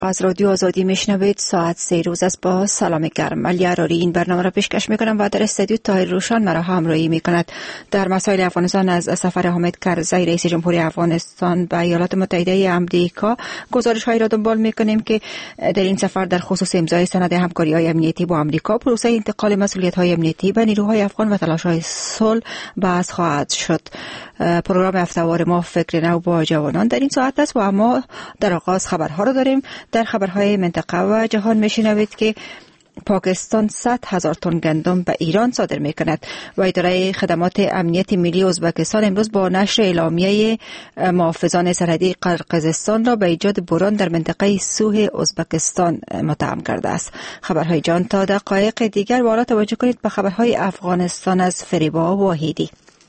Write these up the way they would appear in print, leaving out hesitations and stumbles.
از رادیو آزادی میشنوید. ساعت 3 روز است. با سلام گرم. علی عراری این برنامه را پیشکش میکنم و در استودیو طاهر روشن مرا همراهی میکند. در مسائل افغانستان از سفر حامد کرزی رئیس جمهوری افغانستان به ایالات متحده آمریکا گزارش هایی را دنبال میکنیم که در این سفر در خصوص امضای سند همکاری های امنیتی با آمریکا، پروسه انتقال مسئولیت های امنیتی به نیروهای افغان و تلاش های صلح بحث خواهد شد. پروگرام هفته‌وار ما فکر نو با جوانان در این ساعت است و اما در آغاز خبرها را داریم. در خبرهای منطقه و جهان میشنوید که پاکستان 100,000 تن گندم به ایران صادر میکند و اداره خدمات امنیت ملی ازبکستان امروز با نشر اعلامیه محافظان سرحدی قرقیزستان را به ایجاد بحران در منطقه سوح ازبکستان متهم کرده است. خبرهای جان تا دقایق دیگر. والا توجه کنید به خبرهای افغانستان از فریبا واحدی.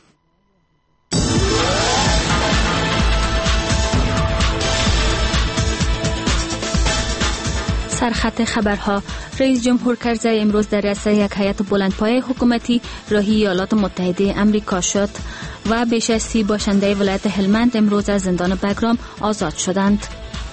سرخط خبرها: رئیس جمهور کرزی امروز در رأس یک هیئت بلندپایه حکومتی راهی ایالات متحده آمریکا شد و بیش از 30 باشنده ولایت هلمند امروز از زندان بگرام آزاد شدند.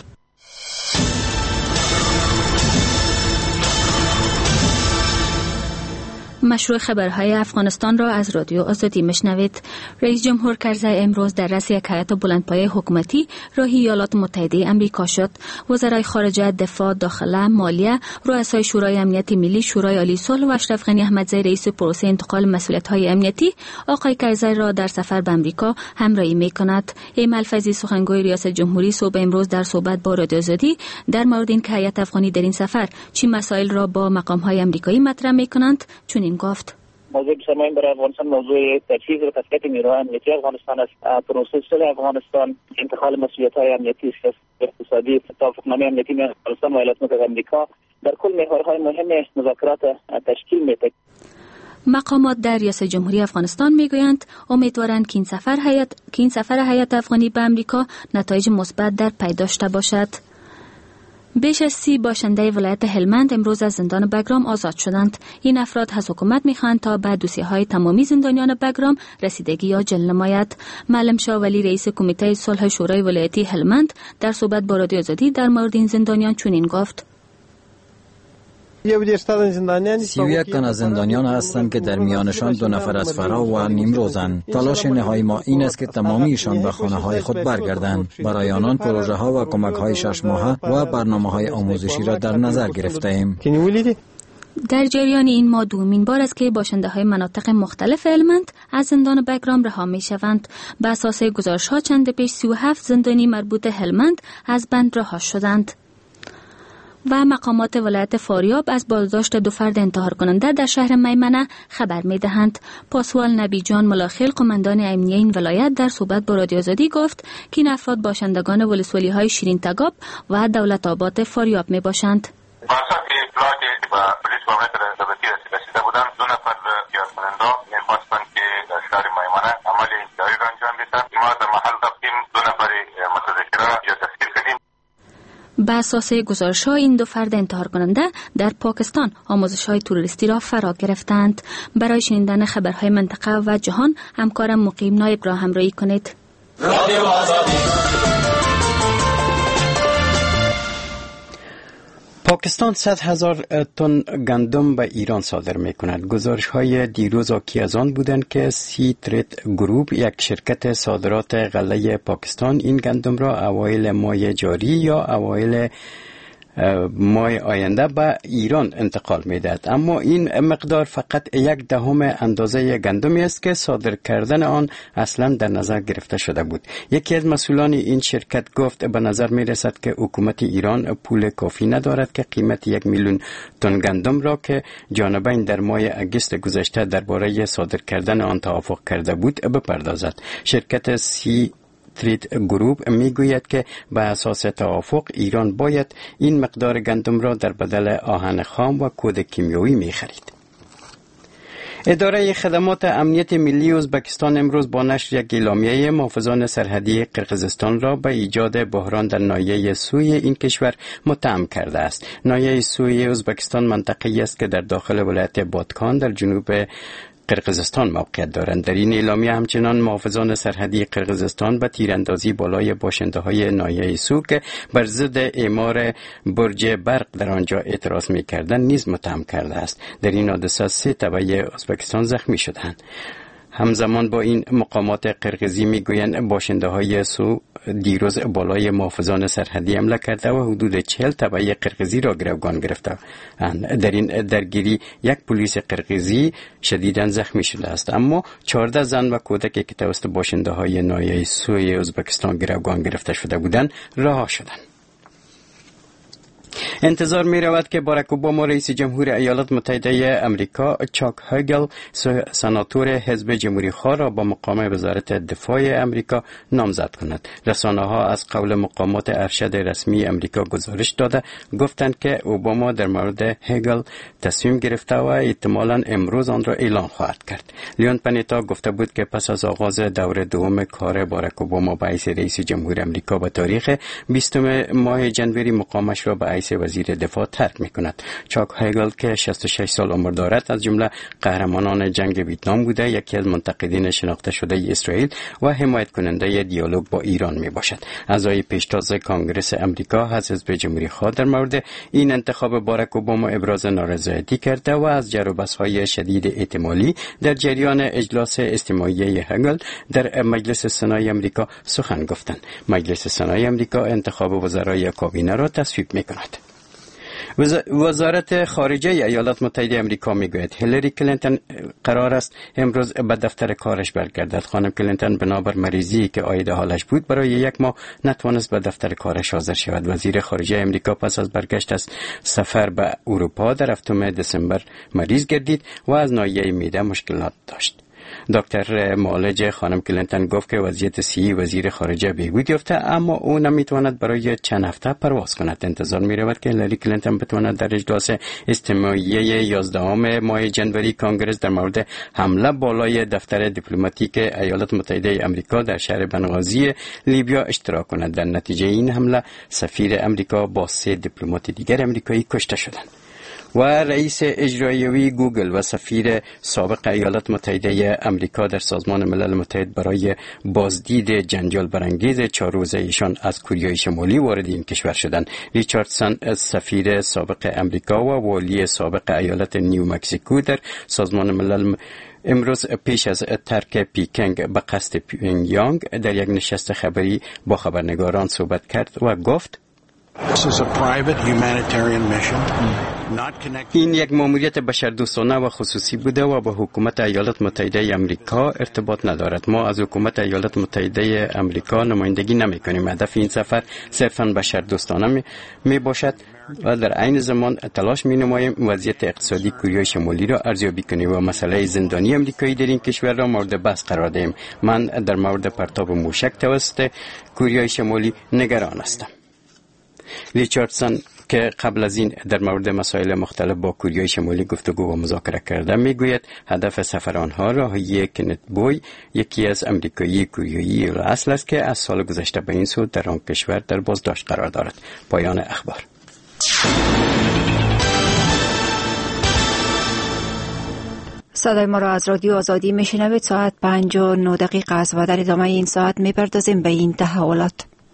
مشروع خبرهای افغانستان را از رادیو آزادی میشنوید. رئیس جمهور کرزی امروز در رأس یک هیئت بلندپایه حکومتی راهی ایالات متحده آمریکا شد. وزرای خارجه، دفاع، داخله، مالیه، رؤسای شورای امنیت ملی، شورای عالی صلح و اشرف غنی احمدزی رئیس پروسه انتقال مسئولیت‌های امنیتی آقای کرزی را در سفر به آمریکا همراهی می‌کند. ایمن الفیضی سخنگوی ریاست جمهوری صبح امروز در صحبت با رادیو آزادی در مورد اینکه هیئت افغانی در این سفر چه مسائل را با مقام‌های آمریکایی مطرح می‌کنند چنین گفت: موضوع بسیار برای افغانستان موضوع تجهیز و تثبیت نیروهای امنیتی افغانستان است. پروسه صلح افغانستان، انتقال مسئولیت‌های امنیتی، اقتصادی، توافقنامه امنیتی میان افغانستان و ایالات متحده آمریکا در کل محورهای مهم مذاکرات تشکیل می‌دهد. مقامات در ریاست جمهوری افغانستان میگویند امیدوارند که این سفر هیئت افغانی به آمریکا نتایج مثبت در پی داشته باشد. بیش از 30 باشنده ولایت هلمند امروز از زندان بگرام آزاد شدند. این افراد از حکومت میخواهند تا به دوسیه‌های تمامی زندانیان بگرام رسیدگی یا جل نماید. معلم شاه ولی رئیس کمیته صلح شورای ولایتی هلمند در صحبت با رادیو آزادی در مورد این زندانیان چنین گفت: 31 تن از زندانیان هستند که در میانشان 2 نفر از فرا و نیمروزند. تلاش نهایی ما این است که تمامیشان به خانه‌های خود برگردند. برای آنان پروژه ها و کمک های 6 ماهه و برنامه‌های آموزشی را در نظر گرفته ایم. در جریان این ماه دومین بار است که باشنده‌های مناطق مختلف هلمند از زندان بگرام رها می‌شوند. بر اساس گزارش‌ها چند پیش 37 زندانی مربوط هلمند از بند رها شدند. و مقامات ولایت فاریاب از بازداشت 2 فرد انتحار کننده در شهر میمنه خبر می‌دهند. پاسوال نبی جان ملاخیل قماندان امنیه این ولایت در صحبت با رادیو آزادی گفت که این افراد باشندگان ولسوالی‌های شیرین تگاب و دولت آباد فاریاب میباشند. بودن 2 نفر انتحار کننده می‌خواستند که در شهر میمنه عمل انتحاری را انجام دهند. ما در محل رفتیم 2 نفر متذکره یا دستگیر کردیم. به اساس گزارش‌ها این 2 فرد انتحار کننده در پاکستان آموزش‌های تروریستی را فرا گرفتند. برای شنیدن خبرهای منطقه و جهان همکارم مقیم نایب را همراهی کنید. پاکستان 100,000 تن گندم به ایران صادر می کند. گزارش های دیروز حاکی از آن بودند که سی تریت گروپ، یک شرکت صادرات غله پاکستان، این گندم را اوایل ماه جاری یا اوایل ماه آینده به ایران انتقال می دهد. اما این مقدار فقط 1/10 اندازه گندمی است که صادر کردن آن اصلا در نظر گرفته شده بود. یکی از مسئولان این شرکت گفت به نظر می رسد که حکومت ایران پول کافی ندارد که قیمت 1 میلیون تن گندم را که جانبین در ماه اگست گذشته درباره صادر کردن آن توافق کرده بود بپردازد. شرکت تریت گروپ میگوید که به اساس توافق ایران باید این مقدار گندم را در بدل آهن خام و کود کیمیایی میخرید. اداره خدمات امنیت ملی ازبکستان امروز با نشر یک اعلامیه محافظان سرحدی قرقیزستان را به ایجاد بحران در ناحیه سوی این کشور متهم کرده است. ناحیه سوی ازبکستان منطقه‌ای است که در داخل ولایت بادکان در جنوب قرقیزستان موقعیت دارند. در این اعلامیه همچنان محافظان سرحدی قرقیزستان به تیراندازی بالای باشنده‌های ناحیه سو که بر ضد اعمار برج برق در آنجا اعتراض می‌کردند نیز متهم کرده است. در این حادثه 3 تبع ازبکستان زخمی شدند. همزمان با این مقامات قرقیزی میگویند باشنده‌های سو دیروز بالای محافظان سرحدی حمله کرده و حدود 40 تبع قرقیزی را گروگان گرفته. در این درگیری یک پلیس قرقیزی شدیداً زخمی شده است، اما 14 زن و کودکی که توسط باشنده‌های ناحیه سوی ازبکستان گروگان گرفته شده بودند رها شدند. انتظار می رود که باراک اوباما رئیس جمهور ایالات متحده امریکا چاک هگل سناتور حزب جمهوری خواه را با مقام وزارت دفاع امریکا نامزد کند. رسانه ها از قول مقامات ارشد رسمی امریکا گزارش داده گفتند که اوباما در مورد هگل تصمیم گرفته و احتمالاً امروز آن را اعلان خواهد کرد. لیون پنیتا گفته بود که پس از آغاز دور دوم کار باراک اوباما به حیث رئیس جمهور امریکا به تاریخ 20 ماه ژانویه مقامش را به حیث وزیر دفاع ترک می‌کند. چاک هگل که 66 سال عمر دارد از جمله قهرمانان جنگ ویتنام بوده، یکی از منتقدین شناخته شده اسرائیل و حمایت کننده دیالوگ با ایران میباشد. اعضای پیشتاز کانگرس امریکا از حزب جمهوری خواه در مورد این انتخاب باراک اوباما ابراز نارضایتی کرده و از جر و بحث‌های شدید احتمالی در جریان اجلاس استماعی هگل در مجلس سنای امریکا سخن گفتند. مجلس سنای امریکا انتخاب وزرای کابینه را تصویب می‌کند. وزارت خارجه ایالات متحده امریکا میگوید هیلاری کلینتون قرار است امروز به دفتر کارش برگردد. خانم کلینتون بنابر مریضی که عاید حالش بود برای 1 ماه نتوانست به دفتر کارش حاضر شود. وزیر خارجه امریکا پس از برگشت از سفر به اروپا در 7 دسامبر مریض گردید و از ناحیه معده مشکلات داشت. دکتر معالج خانم کلینتون گفت که وضعیت صحی وزیر خارجه بهبود یافته، اما او نمیتواند برای چند هفته پرواز کند. انتظار می رود که هیلاری کلینتون بتواند در اجلاس استماعی 11 ماه ژانویه کانگرس در مورد حمله بالای دفتر دیپلماتیک ایالات متحده امریکا در شهر بنغازی لیبیا اشتراک کند. در نتیجه این حمله سفیر امریکا با 3 دیپلمات دیگر امریکایی کشته شدند. و رئیس اجرایی گوگل و سفیر سابق ایالات متحده امریکا در سازمان ملل متحد برای بازدید جنجال برانگیز 4 روزه ایشان از کره شمالی وارد این کشور شدند. ریچاردسون سفیر سابق امریکا و والی سابق ایالت نیو مکزیکو در سازمان ملل امروز پیش از ترک پیکنگ به قصد پیونگیانگ در یک نشست خبری با خبرنگاران صحبت کرد و گفت این یک ماموریت بشردوستانه و خصوصی بوده و با حکومت ایالات متحده امریکا ارتباط ندارد. ما از حکومت ایالات متحده امریکا نمایندگی نمی کنیم. هدف این سفر صرفاً بشردوستانه می باشد و در عین زمان تلاش می نماییم وضعیت اقتصادی کره شمالی را ارزیابی کنیم و مسئله زندانی امریکایی در این کشور را مورد بحث قرار دهیم. من در مورد پرتاب موشک توسط کره شمالی نگران هستم. ریچاردسون که قبل از این در مورد مسائل مختلف با کره شمالی گفتگو و مذاکره کرده میگوید هدف سفر آنها راهی کنت بوی، یکی از امریکایی کوریایی اصل است که از سال گذشته به این سو در آن کشور در بازداشت قرار دارد. پایان اخبار. صدای ما را از رادیو آزادی میشنوید. ساعت 5:09 است و در ادامه این ساعت میپردازیم به این تحولات.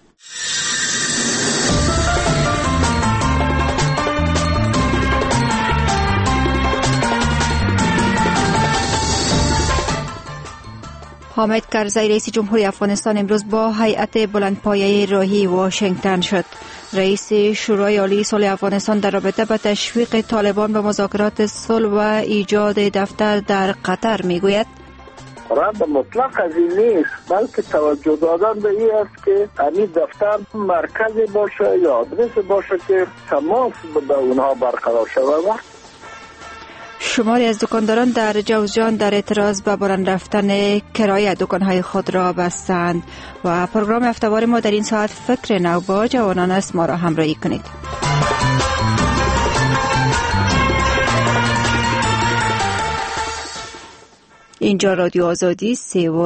حامد کرزی رئیس جمهوری افغانستان امروز با هیئت بلندپایه راهی واشنگتن شد. رئیس شورای عالی صلح افغانستان در رابطه با تشویق طالبان به مذاکرات صلح و ایجاد دفتر در قطر میگوید رد مطلق از این نیست، بلکه توجه دادن به این است که این دفتر مرکزی باشه یا آدرس باشه که تماس به اونها برقرار شود. شماری از دکانداران در جوزجان در اعتراض به بلند رفتن کرایه دکانهای خود را بستند. و پروگرام هفته‌وار ما در این ساعت فکر نو با جوانان است. ما را همراهی کنید. اینجا رادیو آزادی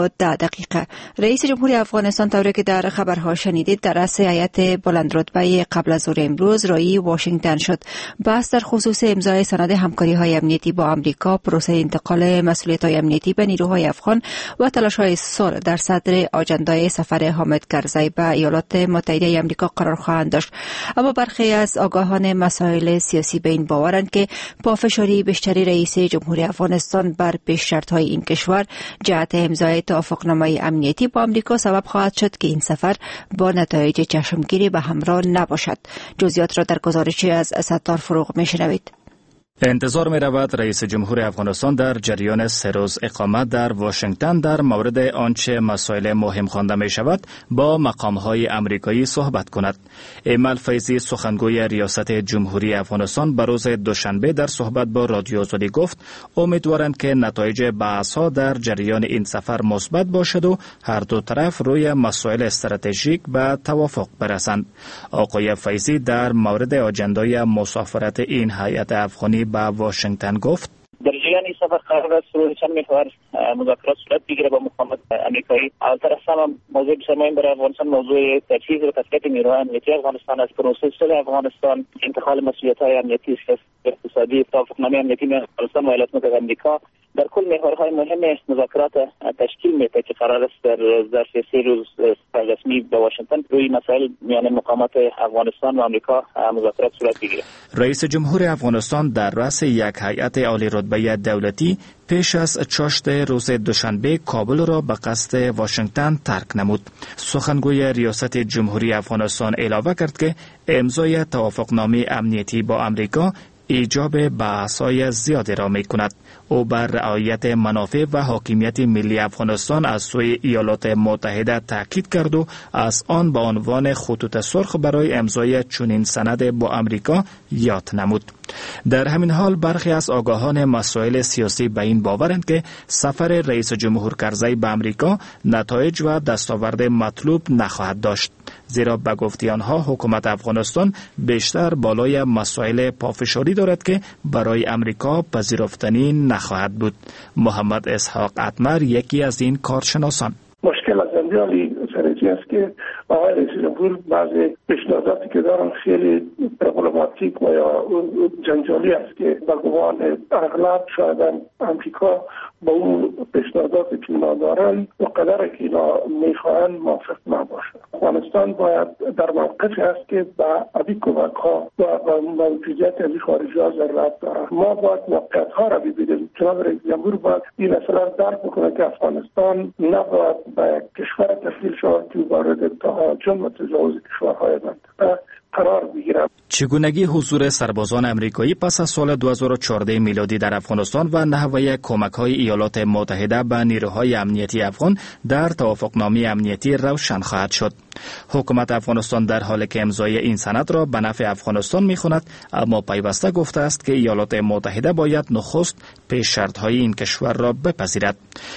3:10. رئیس جمهوری افغانستان طوری که در خبرها شنیدید در رأس هیئت بلندرتبه قبل از ظهر امروز راهی واشنگتن شد. بحث در خصوص امضای سند همکاری‌های امنیتی با آمریکا، پروسه انتقال مسئولیت‌های امنیتی به نیروهای افغان و تلاش‌های صلح در صدر آژندای سفر حامد کرزی به ایالات متحده آمریکا قرار خواهند داشت. اما برخی از آگاهان مسائل سیاسی به این باورند که پافشاری بیشتری رئیس جمهوری افغانستان بر پیش‌شرط‌های این کشور جهت امضای توافقنامه امنیتی با آمریکا سبب خواهد شد که این سفر با نتایج چشمگیری به همراه نباشد. جزئیات را در گزارشی از ستار فروغ میشنوید. انتظار می رود رئیس جمهور افغانستان در جریان 3 روز اقامت در واشنگتن در مورد آنچه مسائل مهم خوانده می شود با مقام‌های امریکایی صحبت کند. ایمل فیضی سخنگوی ریاست جمهوری افغانستان به روز دوشنبه در صحبت با رادیو آزادی گفت امیدوارند که نتایج بحث‌ها در جریان این سفر مثبت باشد و هر دو طرف روی مسائل استراتژیک به توافق برسند. آقای فیضی در مورد آژندای مسافرت این هیئت افغانی با واشنگتن گفت در جریان این سفر قرار است روی چند محور مذاکرات صورت بگیره با مقامات امریکایی. اولتر از همه موضوع بسیار مهم برای افغانستان موضوع تجهیز و تثبیت نیروهای امنیتی افغانستان است. پروسه صلح افغانستان، انتقال مسئولیت‌های امنیتی اقتصادی، توافقنامه امنیتی میان افغانستان و ایالات متحده آمریکا در کل محورهای مهم مذاکرات تشکیل میده که قرار است در ظرف 3 روز رسمی به واشنگتن روی مسائل میان مقامات افغانستان و آمریکا مذاکرات صورت بگیره. رئیس جمهور افغانستان در رأس یک هیئت عالی رتبه دولتی پیش از چاشت روز دوشنبه کابل را به قصد واشنگتن ترک نمود. سخنگوی ریاست جمهوری افغانستان علاوه کرد که امضای توافقنامه امنیتی با آمریکا ایجاب بحث‌های زیادی را می‌کند. او بر رعایت منافع و حاکمیت ملی افغانستان از سوی ایالات متحده تاکید کرد و از آن به عنوان خطوط سرخ برای امضای چنین سند با آمریکا یاد نمود. در همین حال برخی از آگاهان مسائل سیاسی به این باورند که سفر رئیس جمهور کرزی به آمریکا نتایج و دستاورد مطلوب نخواهد داشت، زیرا به گفته آنها حکومت افغانستان بیشتر بالای مسائل پافشاری دارد که برای آمریکا پذیرفتنی نخواهد بود. محمد اسحاق اتمر یکی از این کارشناسان: مشکل از انجالی سرجی است که آقای رئیس جمهور بعضی پیشنهاداتی که دارن خیلی پروبلماتیک و یا جنجالی است که به گمان اغلب شاید آمریکا با اون پیشنهاداتی که اینا دارن و قدری که اینا میخواهن موافق نباشه. افغانستان باید در موقفی است که با ابی کمک ها و موجودیت ابی خارجی ها ضرورت داره. ما باید موقعیت ها را ببینیم. جناب رئیس جمهور باید این اصلا درک بکنه که افغانستان نباید به کشور تبدیل شود که وارد تهاجم و تجاوز کشورهای منطقه قرار بگیرد. چگونگی حضور سربازان امریکایی پس از سال 2014 میلادی در افغانستان و نحوه کمک‌های ایالات متحده به نیروهای امنیتی افغان در توافقنامه امنیتی روشن خواهد شد. حکومت افغانستان در حالی که امضای این سند را به نفع افغانستان می‌خواند، اما پیوسته گفته است که ایالات متحده باید نخست پیش شرط‌های این کشور را بپذیرد.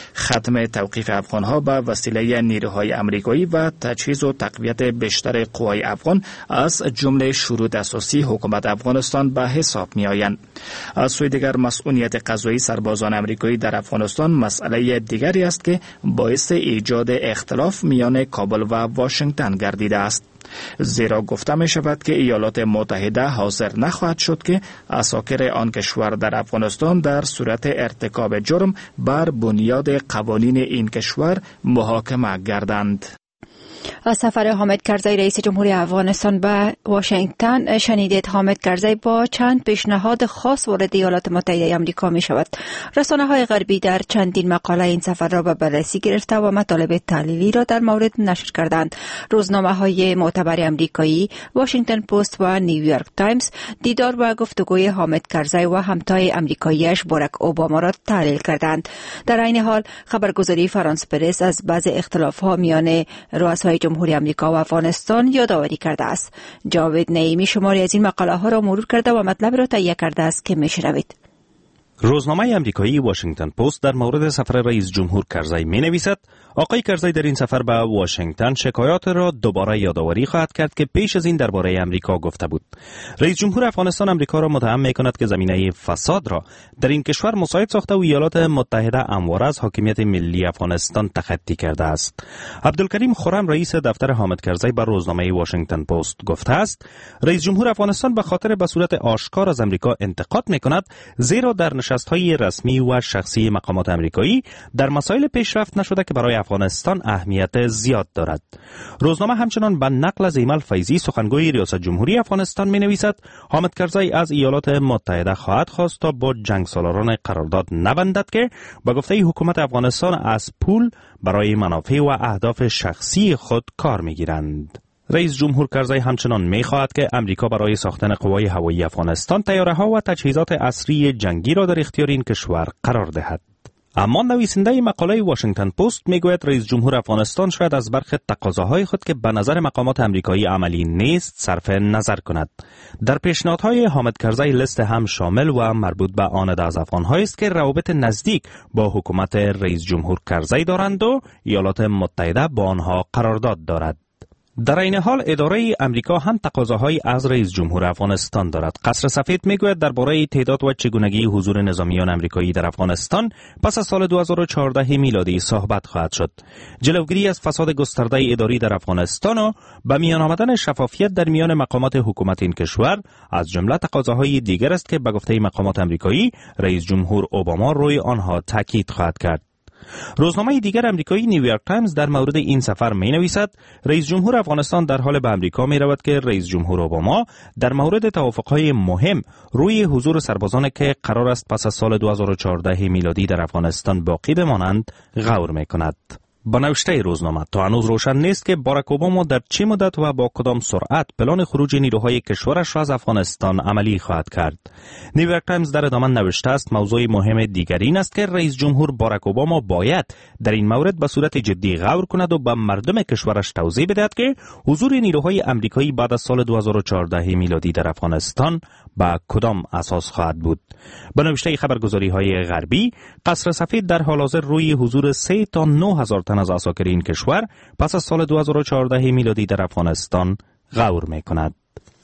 ختم توقیف افغان‌ها به وسیله نیروهای امریکایی و تجهیز و تقویت بیشتر قوای افغان از جمله شروط اساسی حکومت افغانستان به حساب می‌آیند. از سوی دیگر مسئولیت قضایی سربازان امریکایی در افغانستان مسئله دیگری است که باعث ایجاد اختلاف میان کابل و واشنگتن گردیده است. زیرا گفته می شود که ایالات متحده حاضر نخواهد شد که اساکر آن کشور در افغانستان در صورت ارتکاب جرم بر بنیاد قوانین این کشور محاکمه گردند. از سفر حامد کرزی رئیس جمهوری افغانستان به واشنگتن شنیدید. حامد کرزی با چند پیشنهاد خاص وارد ایالات متحده آمریکا می شود. رسانه‌های غربی در چندین مقاله این سفر را به بررسی گرفته و مطالب تحلیلی را در مورد نشر کردند. روزنامه‌های معتبر آمریکایی واشنگتن پست و نیویورک تایمز دیدار و گفتگوی حامد کرزی و همتای آمریکایی‌اش باراک اوباما را تحلیل کردند. در این حال خبرگزاری فرانس پرس از بعض اختلاف‌ها میان رؤسای جمهوری آمریکا و افغانستان یادآوری کرده است. جاوید نعیمی شماری از این مقاله ها را مرور کرده و مطلب را تهیه کرده است که میشنوید. روزنامه آمریکایی واشنگتن پست در مورد سفر رئیس جمهور کرزی می نویسد آقای کرزی در این سفر به واشنگتن شکایات را دوباره یادآوری خواهد کرد که پیش از این درباره آمریکا گفته بود. رئیس جمهور افغانستان آمریکا را متهم می کند که زمینه فساد را در این کشور مساعد ساخته و ایالات متحده همواره از حاکمیت ملی افغانستان تخطی کرده است. عبدالکریم خرم رئیس دفتر حامد کرزی بر روزنامه واشنگتن پست گفته است رئیس جمهور افغانستان به خاطر به صورت آشکار از آمریکا انتقاد می کند، زیرا در نشست‌های رسمی و شخصی مقامات آمریکایی در مسائل پیشرفت نشده که برای افغانستان اهمیت زیاد دارد. روزنامه همچنان به نقل از ایمل فیضی سخنگوی ریاست جمهوری افغانستان می نویسد حامد کرزی از ایالات متحده خواهد خواست تا با جنگسالاران قرارداد نبندد که با گفته حکومت افغانستان از پول برای منافع و اهداف شخصی خود کار می گیرند. رئیس جمهور کرزی همچنان می خواهد که امریکا برای ساختن قوای هوایی افغانستان تیاره‌ها و تجهیزات عصری جنگی را در اختیار این کشور قرار دهد. اما نویسنده مقاله واشنگتن پست میگوید رئیس جمهور افغانستان شاید از برخی تقاضاهای خود که به نظر مقامات آمریکایی عملی نیست صرف نظر کند. در پیشنهادهای حامد کرزی لیست هم شامل و مربوط به آن از افغان‌هایی است که روابط نزدیک با حکومت رئیس جمهور کرزی دارند و ایالات متحده با آنها قرارداد دارد. در این حال اداره امریکا هم تقاضاهایی از رئیس جمهور افغانستان دارد. قصر سفید میگوید درباره تعداد و چگونگی حضور نظامیان امریکایی در افغانستان پس از سال 2014 میلادی صحبت خواهد شد. جلوگیری از فساد گسترده اداری در افغانستان و به میان آمدن شفافیت در میان مقامات حکومت این کشور از جمله تقاضاهای دیگر است که به گفته مقامات امریکایی رئیس جمهور اوباما روی آنها تاکید خواهد کرد. روزنامه دیگر امریکایی نیویورک تایمز در مورد این سفر می نویسد رئیس جمهور افغانستان در حال به امریکا می رود که رئیس جمهور اوباما در مورد توافقهای مهم روی حضور سربازان که قرار است پس از سال 2014 میلادی در افغانستان باقی بمانند غور می کند. با نوشته روزنامه تا هنوز روشن نیست که باراک اوباما در چه مدت و با کدام سرعت پلان خروج نیروهای کشورش را از افغانستان عملی خواهد کرد. نیویورک تایمز در ادامه نوشته است موضوع مهم دیگری این است که رئیس جمهور باراک اوباما باید در این مورد به صورت جدی غور کند و به مردم کشورش توضیح بدهد که حضور نیروهای آمریکایی بعد از سال 2014 میلادی در افغانستان با کدام اساس خواهد بود. با نوشته خبرگزاری‌های غربی، قصر سفید در حال حاضر روی حضور 3 تا 9,000 تن از عساکر این کشور پس از سال 2014 میلادی در افغانستان غور می‌کند.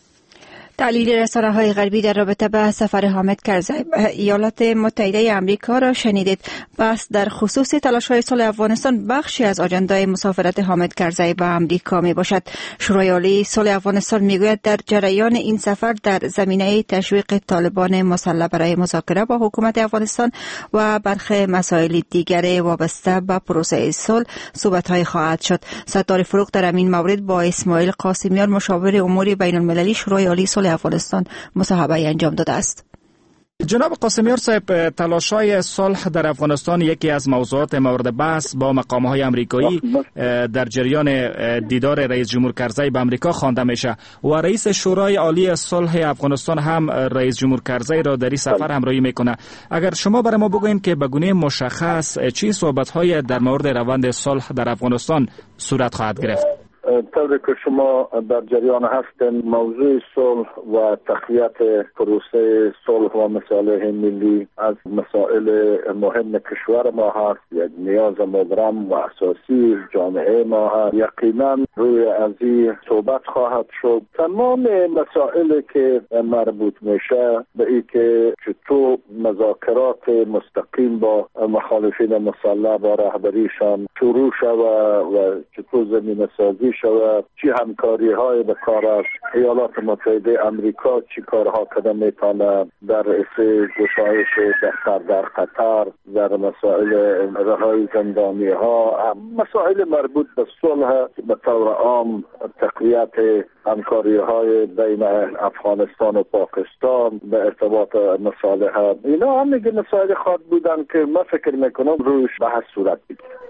تحلیل رسانه‌های غربی در رابطه با سفر حامد کرزی به ایالات متحده آمریکا را شنیدید. بس در خصوص تلاش‌های صلح افغانستان بخشی از آژاندای مسافرت حامد کرزی به آمریکا میباشد. شورای عالی صلح افغانستان میگوید در جریان این سفر در زمینه تشویق طالبان مسلح برای مذاکره با حکومت افغانستان و برخی مسائل دیگر وابسته به پروسه صلح صحبت‌های خواهد شد. ستار فروغ در این مورد با اسماعیل قاسمیان مشاور امور بین‌المللی شورای عالی صلح افغانستان مصاحبه انجام داده است. جناب قاسمیار صاحب، تلاش‌های صلح در افغانستان یکی از موضوعات مورد بحث با مقام‌های آمریکایی در جریان دیدار رئیس جمهور کرزی به آمریکا خوانده میشه و رئیس شورای عالی صلح افغانستان هم رئیس جمهور کرزی را در این سفر همراهی میکنه. اگر شما برای ما بگوین که به گونه مشخص چه صحبت‌های در مورد روند صلح در افغانستان صورت خواهد گرفت؟ طوری که شما در جریان هستین، موضوع صلح و تقویت پروسه صلح و مصالح ملی از مسائل مهم کشور ما هست، یک نیاز مبرم و اساسی جامعه ما هست. یقینا روی از این صحبت خواهد شد. تمام مسائلی که مربوط میشه به این که چطور مذاکرات مستقیم با مخالفین مسلح با رهبریشان شروع شود و چطور زمینه سازی شود، چی همکاری های به کار است. ایالات متحده امریکا چی کارها کده میتونه در گشایش دفتر در قطر، در مسائل رهایی زندانی ها، مسائل مربوط به صلح به طور عام، تقویت همکاری های بین افغانستان و پاکستان به ارتباط مصالحه، اینا هم میگه مسائل خواهد بودن که من فکر میکنم روش بحث صورت بگیره.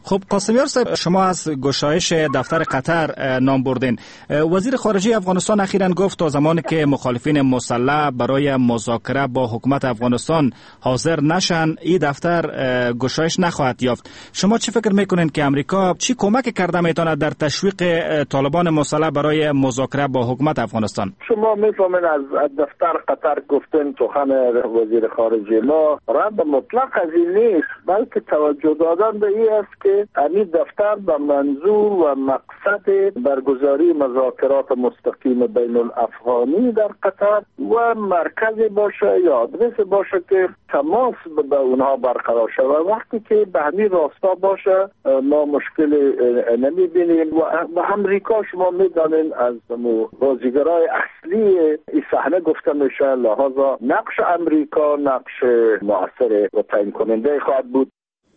خب قاسمیار صاحب، شما از گشایش دفتر قطر نام بردین. وزیر خارجه افغانستان اخیراً گفت تا زمانی که مخالفین مسلح برای مذاکره با حکومت افغانستان حاضر نشن این دفتر گشایش نخواهد یافت. شما چی فکر میکنین که امریکا چی کمک کرده میتونه در تشویق طالبان مسلح برای مذاکره با حکومت افغانستان؟ شما میفهمین از دفتر قطر گفتن سخن وزیر خارجه ما رد مطلق از این نیست، بلکه توجه دادن به این است که این دفتر به منظور و مقصد برگزاری مذاکرات مستقیم بین الافغانی در قطر و مرکزی باشه یا آدرس باشه که تماس به اونها برقرار شود. وقتی که به همین راستا باشه ما مشکل نمیبینیم و امریکا شما میدانین از بازیگرای اصلی این صحنه گفته میشه، لحاظا نقش امریکا نقش مؤثر و تعیین کننده خواهد بود.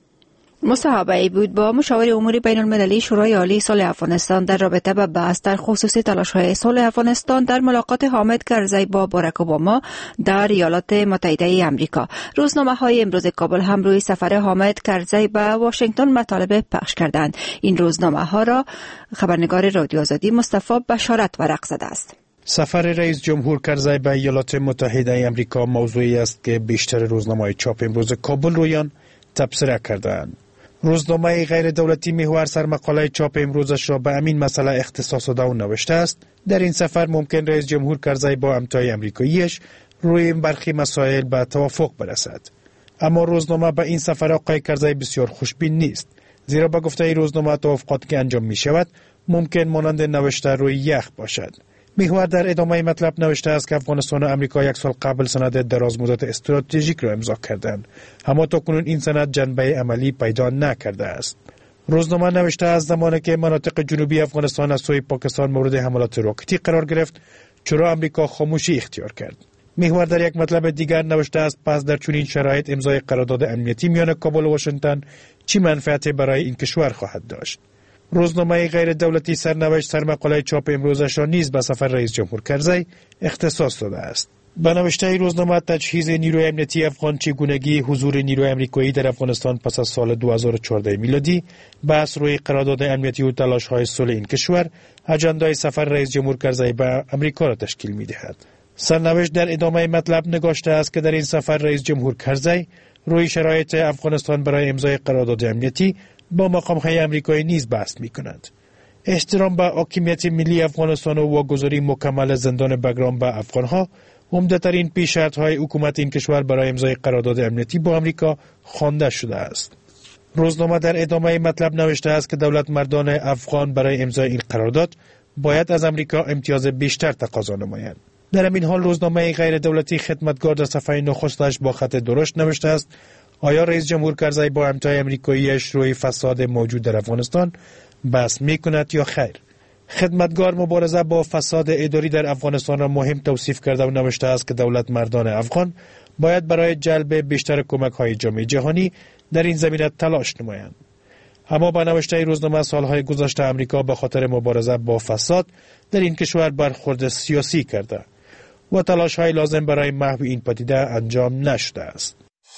مصاحبه‌ای بود با مشاور امور بین المللی شورای عالی صلح افغانستان در رابطه با بحث در خصوص تلاش‌های صلح افغانستان در ملاقات حامد کرزی با باراک اوباما در ایالات متحده آمریکا. روزنامه‌های امروز کابل هم روی سفر حامد کرزی به واشنگتن مطالب پخش کردند. این روزنامه‌ها را خبرنگار رادیو آزادی مصطفی بشارت ورق زده است. سفر رئیس جمهور کرزی به ایالات متحده آمریکا موضوعی است که بیشتر روزنامه‌های چاپ امروز کابل رویان تبصره کردند. روزنامه غیر دولتی محور سرمقاله چاپ امروزش را به همین مسئله اختصاص داده و نوشته است در این سفر ممکن رئیس جمهور کرزی با همتای آمریکاییش روی برخی مسائل به توافق برسد. اما روزنامه به این سفر آقای کرزی بسیار خوشبین نیست، زیرا به گفته این روزنامه توافقاتی که انجام می شود ممکن مانند نوشته روی یخ باشد. محور در ادامه مطلب نوشته است که افغانستان و امریکا یک سال قبل سند دراز مدت استراتژیک را امضا کردند، اما تاکنون این سند جنبه عملی پیدا نکرده است. روزنامه نوشته است زمانی که مناطق جنوبی افغانستان از سوی پاکستان مورد حملات راکتی قرار گرفت، چرا امریکا خاموشی اختیار کرد. محور در یک مطلب دیگر نوشته است پس در چنین شرایط امضای قرارداد امنیتی میان کابل و واشنگتن چه منفعتی برای این کشور خواهد داشت. روزنامه غیر دولتی سرنوشت سرمقاله چاپ امروزش را نیز به سفر رئیس جمهور کرزی اختصاص داده است. به نوشته روزنامه تجهیز نیروی امنیتی افغان، چگونگی حضور نیروی آمریکایی در افغانستان پس از سال 2014 میلادی، بحث روی قرارداد امنیتی و تلاش‌های صلح این کشور اجندای سفر رئیس جمهور کرزی به آمریکا را تشکیل می‌دهد. سرنوشت در ادامه مطلب نگاشته است که در این سفر رئیس جمهور کرزی روی شرایط افغانستان برای امضای قرارداد امنیتی با مقام‌های آمریکایی نیز بحث می‌کند. احترام به حاکمیت ملی افغانستان و واگذاری مکمل زندان بگرام به افغان‌ها عمده‌ترین پیش‌شرط‌های حکومت این کشور برای امضای قرارداد امنیتی با آمریکا خوانده شده است. روزنامه در ادامه مطلب نوشته است که دولت مردان افغان برای امضای این قرارداد باید از آمریکا امتیاز بیشتر تقاضا نمایند. در همین حال روزنامه غیر دولتی خدمتگار در صفحه نخستش با خط درشت نوشته است آیا رئیس جمهور کرزی با همتای آمریکایی‌اش روی فساد موجود در افغانستان بحث می‌کند یا خیر؟ خدمتگار مبارزه با فساد اداری در افغانستان را مهم توصیف کرده و نوشته است که دولت مردان افغان باید برای جلب بیشتر کمک‌های جامعه جهانی در این زمینه تلاش نمایند. اما با نوشته روزنامه سالهای گذشته آمریکا به خاطر مبارزه با فساد در این کشور برخورد سیاسی کرده و تلاش‌های لازم برای محو این پدیده انجام نشده است.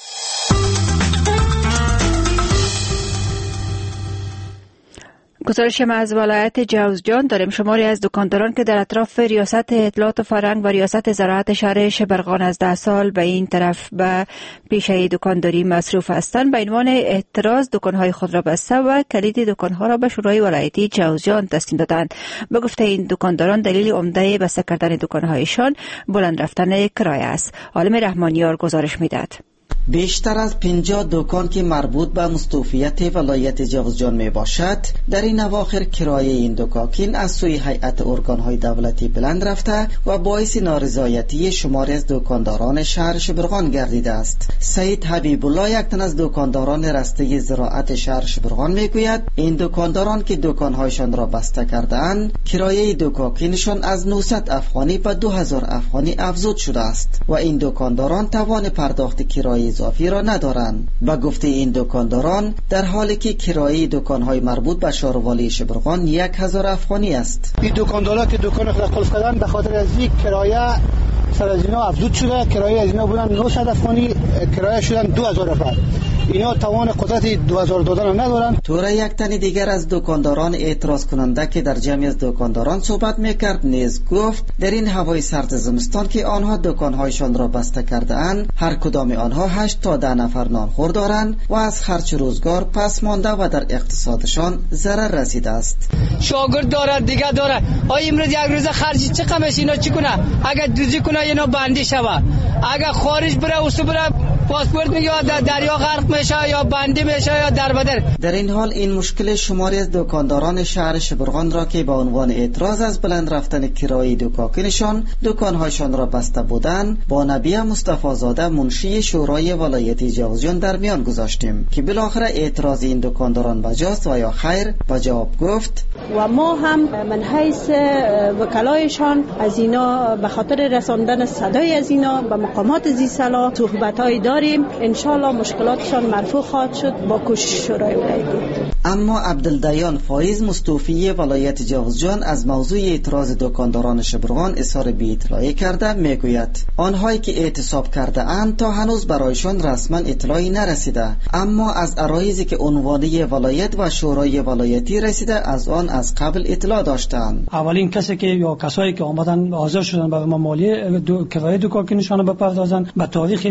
گزارش ما از ولایت جوزجان داریم. شماری از دکانداران که در اطراف ریاست اطلاعات و فرهنگ و ریاست زراعت شهر شبرغان از 10 سال به این طرف به پیشه دکانداری مصروف هستند، به عنوان اعتراض دکانهای خود را بسته و کلید دکانها را به شورای ولایتی جوزجان تسلیم دادند. به گفته این دکانداران دلیل عمده بسته کردن دکانهایشان بلند رفتن کرایه است. عالم رحمانیار گزارش میدهد. بیشتر از 50 دکان که مربوط به مستوفیت ولایت جوزجان می باشد در این اواخر کرایه این دکاکین از سوی هیئت ارگانهای دولتی بلند رفته و باعث نارضایتی شماری از دکانداران شهر شبرغان گردیده است. سید حبیب الله یک تن از دکانداران رسته زراعت شهر شبرغان می گوید این دکانداران که دکانهایشان را بسته کردند کرایه دکاکینشان از 900 افغانی به 2000 افغانی افزود شده است و این دکانداران توان پرداخت کرایه اضافی را ندارند. با گفته این دکانداران در حالی که کرایه دکان‌های مربوط به شهروالی شبرغان 1000 افغانی است. این دکاندارا که دکان خود قفل کردن به خاطر از یک کرایه سر از اینا افزود شده. کرایه از اینا بودن 900 افغانی، کرایه شدن 2000 افغانی. اینا توان قدرت 2000 دادن ندارن. طور یک تن دیگر از دکانداران اعتراض کننده که در جمعی از دکانداران صحبت میکرد نیز گفت در این هوای سرد زمستان که آنها دکانهایشان را بسته کرده اند، هر کدام آنها 8 تا 10 نفر نانخور دارند و از خرج روزگار پس مانده و در اقتصادشان ضرر رسیده است. شاگرد داره دیگه داره، امروز یک روز خرجی چه کمش اینا چی کنه؟ اگر دوزی کنه اینا بندی شوه، اگر خارج بره و بره پاسپورت میگه در دریا غرق میشه یا بندی میشه یا دربدر. در این حال این مشکل شماری از دکانداران شهر شبرغان را که به عنوان اعتراض از بلند رفتن کرایه دکاکینشان دکانهایشان را بسته بودند با نبی مصطفی زاده منشی شورای ولایت جوزجان در میان گذاشتیم که بالاخره اعتراض این دکانداران بجاست و یا خیر و جواب گفت و ما هم من حیث وکلایشان از اینا به خاطر رساندن صدای از اینا به مقامات ذی صلاح صحبت‌های داریم، ان شاءالله مشکلاتشان مرفوع خواهد شد با کوشش شورای ولایتی. اما عبدالدیان فایز مستوفی ولایت جوزجان از موضوع اعتراض دکانداران شبرغان اظهار بی‌اطلاعی کرده میگوید آنهایی که اعتصاب کرده اند تا هنوز برایشان رسما اطلاعی نرسیده، اما از عرایضی که عنوانی ولایت و شورای ولایتی رسیده از آن از قبل اطلاع داشتند. اولین کسی که یا کسایی که آمدن حاضر شدن برای ما مالیه کرایه دکاکینشان رو بپردازن به تاریخ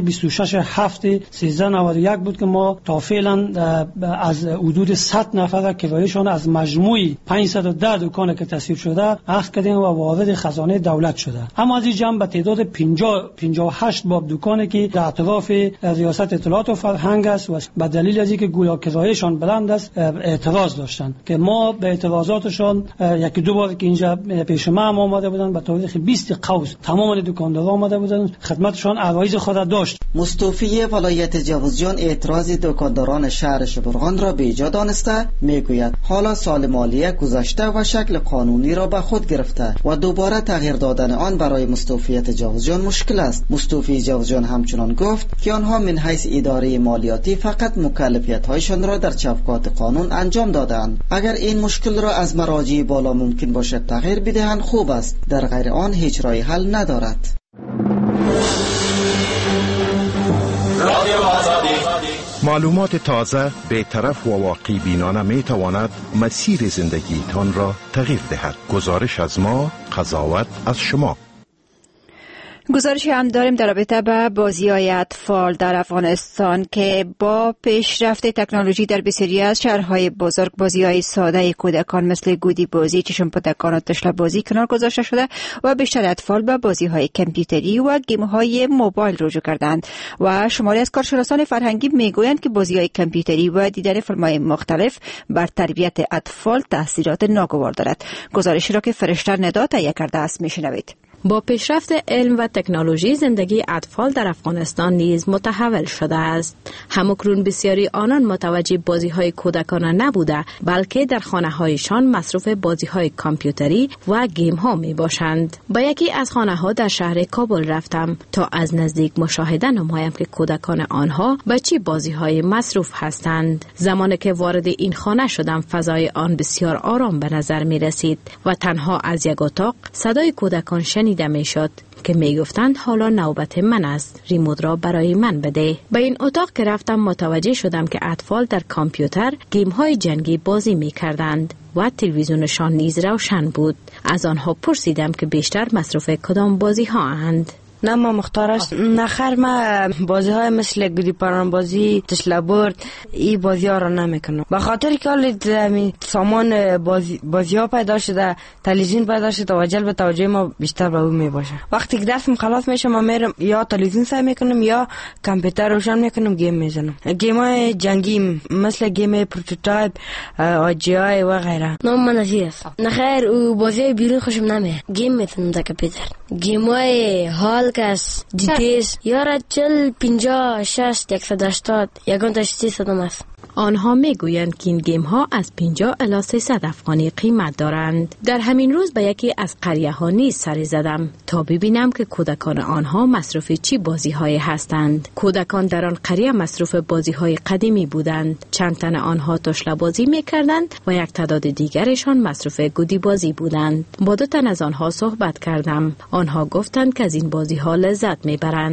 26/7/1391 بود که ما تا فعلا از حدود 100 نفر کرایهشان از مجموعی 510 دکان که تصویب شده اخذ کردیم و وارد خزانه دولت شده. اما از این جمع به تعداد 58 باب دکانی که در اطراف ریاست اطلاعات و فرهنگ است و به دلیل از اینکه گویا کرایهشان بلند است اعتراض داشتند که ما به اعتراضاتشان یکی دو بار که اینجا پیش ما آمده بودند به تاریخ 20 قوس تمام دکانداران آمده بودند خدمتشان عرایض خود داشت. مستوفی ولایت جوزجان اعتراض دکانداران شهر شبرغان را بیجا دانسته میگوید حالا سال مالیه گذشته و شکل قانونی را به خود گرفته و دوباره تغییر دادن آن برای مستوفیت جوزجان مشکل است. مستوفی جوزجان همچنان گفت که آنها من حیث اداره مالیاتی فقط مکلفیت هایشان را در چوکات قانون انجام دادند. اگر این مشکل را از مراجع بالا ممکن باشد تغییر بدهند خوب است، در غیر آن هیچ راه حل ندارد. معلومات تازه، بی‌طرف و واقعی بینانه می تواند مسیر زندگی تان را تغییر دهد. گزارش از ما، قضاوت از شما. گزارشی هم داریم در رابطه با بازی‌های اطفال در افغانستان که با پیشرفت تکنولوژی در بسیاری از شهرهای بزرگ بازی‌های ساده کودکان مثل گودی بازی، چشم پتکان و تشله بازی کنار گذاشته شده و بیشتر اطفال به بازی‌های کامپیوتری و گیم‌های موبایل رجوع کردند و شماری از کارشناسان فرهنگی میگویند که بازی‌های کامپیوتری و دیدن فیلم‌های مختلف بر تربیت اطفال تاثیرات ناگوار دارد. گزارشی را که فرشته ندا تهیه کرده است میشنوید. با پیشرفت علم و تکنولوژی زندگی اطفال در افغانستان نیز متحول شده است. همکنون بسیاری آنان متوجه بازی‌های کودکانه نبوده بلکه در خانه‌هایشان مصروف بازی‌های کامپیوتری و گیم‌ها می‌باشند. با یکی از خانه‌ها در شهر کابل رفتم تا از نزدیک مشاهده نمایم که کودکان آنها به چه بازی‌های مصروف هستند. زمانی که وارد این خانه شدم فضای آن بسیار آرام به نظر می‌رسید و تنها از یک اتاق صدای کودکان شنیده میشد که میگفتند حالا نوبت من است، ریموت را برای من بده. به این اتاق که رفتم متوجه شدم که اطفال در کامپیوتر گیم های جنگی بازی میکردند و تلویزیونشان نیز روشن بود. از آنها پرسیدم که بیشتر مصروف کدام بازی ها اند. نه ما مختار است. نخیر ما بازی های مثل گودی پران بازی، تشله برد این بازی ها را نمیکنم به خاطر که حالی سامان بازی ها پیدا شده، تلویزیون پیدا شده و جلب توجه ما بیشتر به اون میباشه. وقتی که درسم خلاص میشه ما میرم یا تلویزیون سعی میکنم یا کامپیوتر روشن میکنم گیم میزنم. گیم های جنگی مثل گیم پروتوتایپ، آجیای و غیره. نام من عزیز است. نخیر او بازی بیرون خوشم نمیاد. گیم میتونم در کامپیوتر. گیم های حال کس دیتیز یارا 40 50 60 180 یگان تا 300 است. آنها میگویند که این گیم ها از 50 الی 300 افغانی قیمت دارند. در همین روز به یکی از قریه ها نیز سری زدم تا ببینم که کودکان آنها مصروف چی بازی های هستند. کودکان در آن قریه مصروف بازی های قدیمی بودند. چند تن آنها تشله بازی میکردند و یک تعداد دیگرشان مصروف گودی بازی بودند. با 2 تن از آنها صحبت کردم. آنها گفتند که از این بازی ها لذت میبرند.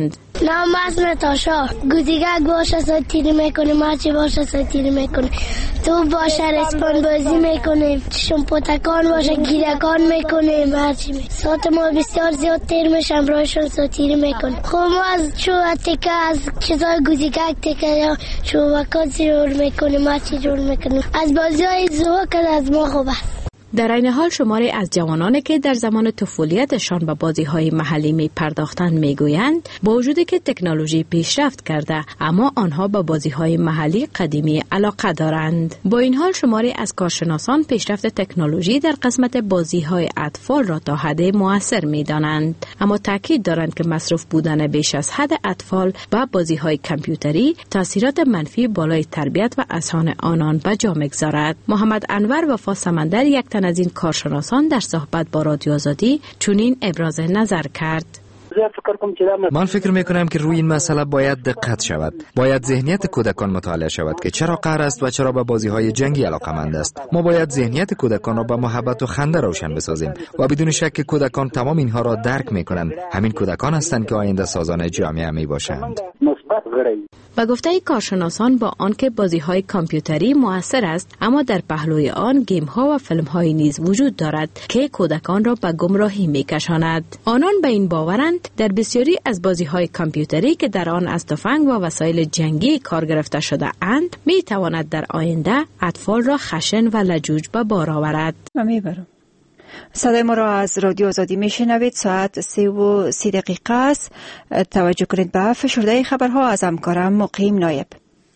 نام اسم تاشا گوزیگک باشه ساتیری میکنیم هرچی باشه ساتیری میکنیم تو باشه رسپان بازی میکنیم چشم پتکان باشه گیرکان میکنیم هرچی سات ما بسیار زیاد تیر میشم رایشون ساتیری میکنیم خب ما از تیکه از چیزای گوزیگک تیکه یا شوکات زیرور میکنیم هرچی جور میکنیم از بازی های زوکت از ما خوب است. در این حال شماری از جوانانی که در زمان طفولیتشان به بازی‌های محلی می پرداختند میگویند با وجودی که تکنولوژی پیشرفت کرده اما آنها به بازی‌های محلی قدیمی علاقه دارند. با این حال شماری از کارشناسان پیشرفت تکنولوژی در قسمت بازی‌های اطفال را تا حد مؤثر می‌دانند، اما تاکید دارند که مصروف بودن بیش از حد اطفال به بازی‌های کامپیوتری تاثیرات منفی بالای تربیت و اذهان آنان به جا می‌گذارد. محمد انور وفا سمندر یک از این کارشناسان در صحبت با رادیو آزادی چنین ابراز نظر کرد. من فکر میکنم که روی این مسئله باید دقت شود. باید ذهنیت کودکان مطالعه شود که چرا قهر است و چرا به بازی‌های جنگی علاقه‌مند است. ما باید ذهنیت کودکان را به محبت و خنده روشن بسازیم و بدون شک که کودکان تمام اینها را درک میکنند. همین کودکان هستند که آینده سازان جامعه میباشند. با گفته کارشناسان با آنکه بازی‌های کامپیوتری مؤثر است، اما در پهلوی آن گیم‌ها و فیلم‌های نیز وجود دارد که کودکان را به گمراهی می‌کشاند. آنان به این باورند در بسیاری از بازی‌های کامپیوتری که در آن از تفنگ و وسایل جنگی کار گرفته شده اند، می‌تواند در آینده اطفال را خشن و لجوج به بار آورد. صدای ما را از رادیو آزادی میشنوید. ساعت 3:30 است. توجه کنید به فشرده خبرها از همکارم مقیم نایب.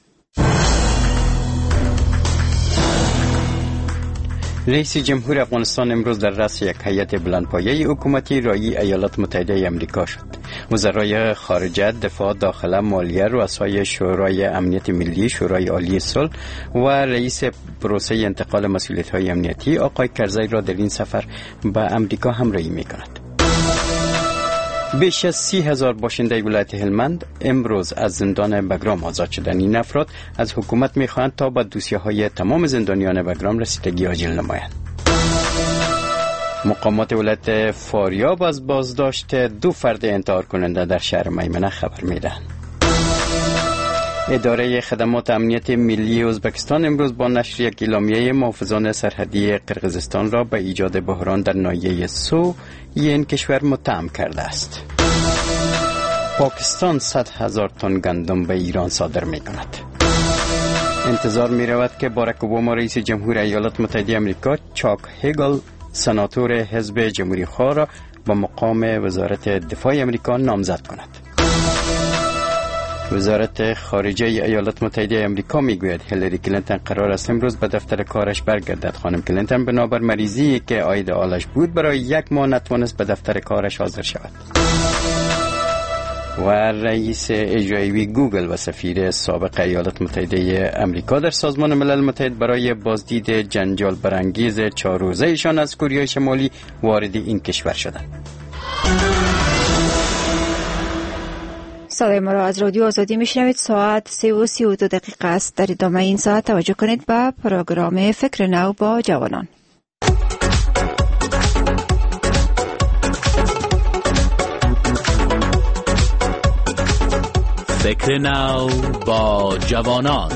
رئیس جمهور افغانستان امروز در رأس یک هیئت بلندپایه حکومتی رایی ایالات متحده آمریکا شد. وزرای خارجه، دفاع، داخله، مالیه، رؤسای شورای امنیت ملی، شورای عالی صلح و رئیس پروسه انتقال مسئولیت‌های امنیتی آقای کرزی را در این سفر به آمریکا همراهی می‌کند. بیش از 30,000 باشنده ولایت هلمند امروز از زندان بگرام آزاد شدند. این افراد از حکومت می‌خواهند تا به دوسیه‌های تمام زندانیان بگرام رسیدگی عاجل نمایند. مقامات ولایت فاریاب از بازداشت 2 فرد انتحار کننده در شهر میمنه خبر میدهند. اداره خدمات امنیت ملی ازبکستان امروز با نشر یک اعلامیه محافظان سرحدی قرقیزستان را به ایجاد بحران در ناحیه سو این کشور متهم کرده است. پاکستان 100,000 تن گندم به ایران صادر می کند. انتظار می رود که باراک اوباما رئیس جمهور ایالات متحده آمریکا چاک هگل سناتور حزب جمهوری خواه را به مقام وزارت دفاع آمریکا نامزد کند. وزارت خارجه ایالات متحده آمریکا میگوید هیلاری کلینتون قرار است امروز به دفتر کارش برگردد. خانم کلینتون بنابر مریضی که عاید آلش بود برای 1 ماه نتوانست به دفتر کارش حاضر شود. و رئیس اجرایی گوگل و سفیر سابق ایالات متحده آمریکا در سازمان ملل متحد برای بازدید جنجال برانگیز 4 روزه ایشان از کره شمالی وارد این کشور شدند. صدای ما را از رادیو آزادی میشنوید. ساعت 3:32 است. در ادامه این ساعت توجه کنید به پروگرام فکر نو با جوانان. فکر نو با جوانان.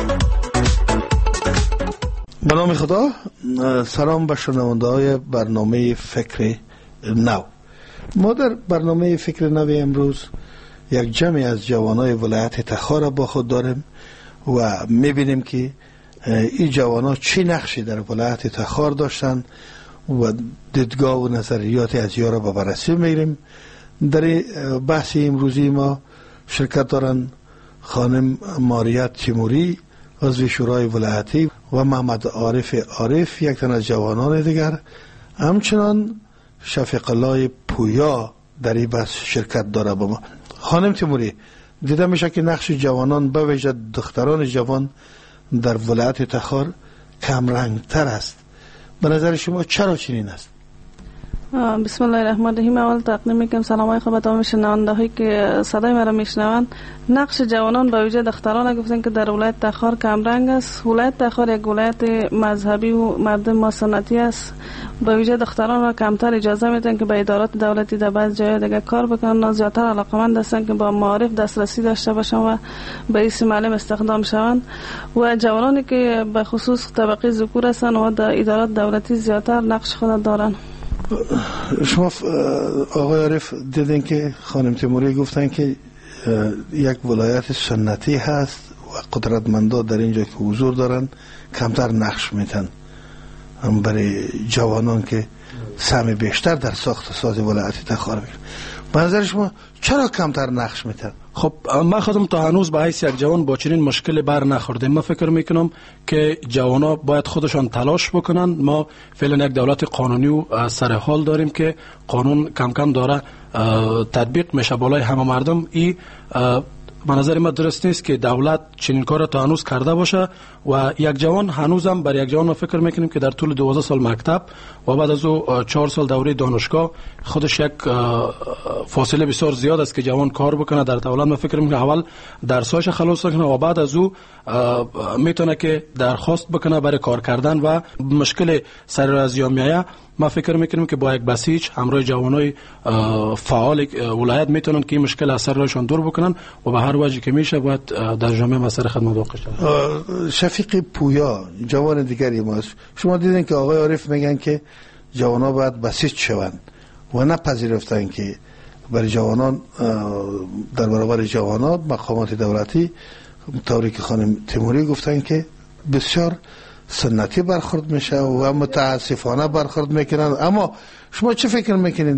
به نام خدا. سلام به شنونده های برنامه فکر نو. ما در برنامه فکر نو امروز یک جمعی از جوانای ولایت تخار را با خود داریم و میبینیم که این جوانا چی نقشی در ولایت تخار داشتن و دیدگاه و نظریات از یا را به بررسی میگیریم. در بحث امروزی ما شرکت دارن خانم ماریت تیموری عضو شورای ولایتی و محمد عارف یک تن از جوانان دیگر، همچنان شفیق الله پویا در این بحث شرکت داره با ما. خانم تیموری، دیده میشه که نقش جوانان به ویژه دختران جوان در ولایت تخار کم رنگ تر است. به نظر شما چرا چنین است؟ بسم الله الرحمن الرحیم. اول تقدیم میکنم سلامای خود به تمام شنونده‌هایی که صدای مرا میشنوند. نقش جوانان با ویژه دختران گفتن که در ولایت تخار کم رنگ است. ولایت تخار یک ولایت مذهبی و مردم ما سنتی است. با ویژه دختران را کمتر اجازه میدن که به ادارات دولتی در بعض جای دیگه کار بکنن. زیاتر علاقمند هستن که با معارف دسترسی داشته باشن و به اسم معلم استخدام شوند و جوانانی که به خصوص طبقه ذکور هستن و در ادارات دولتی زیاتر نقش خود دارن. شما آقای عارف دیدین که خانم تیموری گفتن که یک ولایت سنتی هست و قدرتمندا در اینجا که حضور دارن کمتر نقش میتن برای جوانان که سهم بیشتر در ساخت ساز ولایت تخار میکنن. منظر شما چرا کمتر نقش میتن؟ خب ما خودم تا هنوز به حیث یک جوان با چنین مشکلی بر نخوردیم. ما فکر میکنم که جوانا باید خودشان تلاش بکنن. ما فعلا یک دولت قانونی و سر حال داریم که قانون کم کم داره تطبیق میشه بالای همه مردم. ای به نظر ما درست نیست که دولت چنین کار تا هنوز کرده باشه و یک جوان هنوزم برای یک جوان ما فکر میکنیم که در طول 12 سال مکتب و بعد از او 4 سال دوره دانشگاه خودش یک فاصله بسیار زیاد است که جوان کار بکنه در دولت. ما فکر میکنیم اول درسایش خلاص کنه و بعد از او میتونه که درخواست بکنه برای کار کردن و مشکل سر از جامعه. ما فکر میکنیم که با یک بسیج همراه جوانای فعال ولایت میتونن که این مشکل اثر رایشان دور بکنن و به هر وجهی که میشه باید در جامعه مسئله خدمت واقع شود. شفیق پویا جوان دیگری ماست. شما دیدین که آقای عارف میگن که جوانا باید بسیج شوند و نپذیرفتن که برای جوانان در برابر جوانات مقامات دولتی طوری که خانم تیموری گفتن که بسیار سنتی برخورد میشه و متاسفانه برخورد میکنن. اما شما چه فکر میکنین؟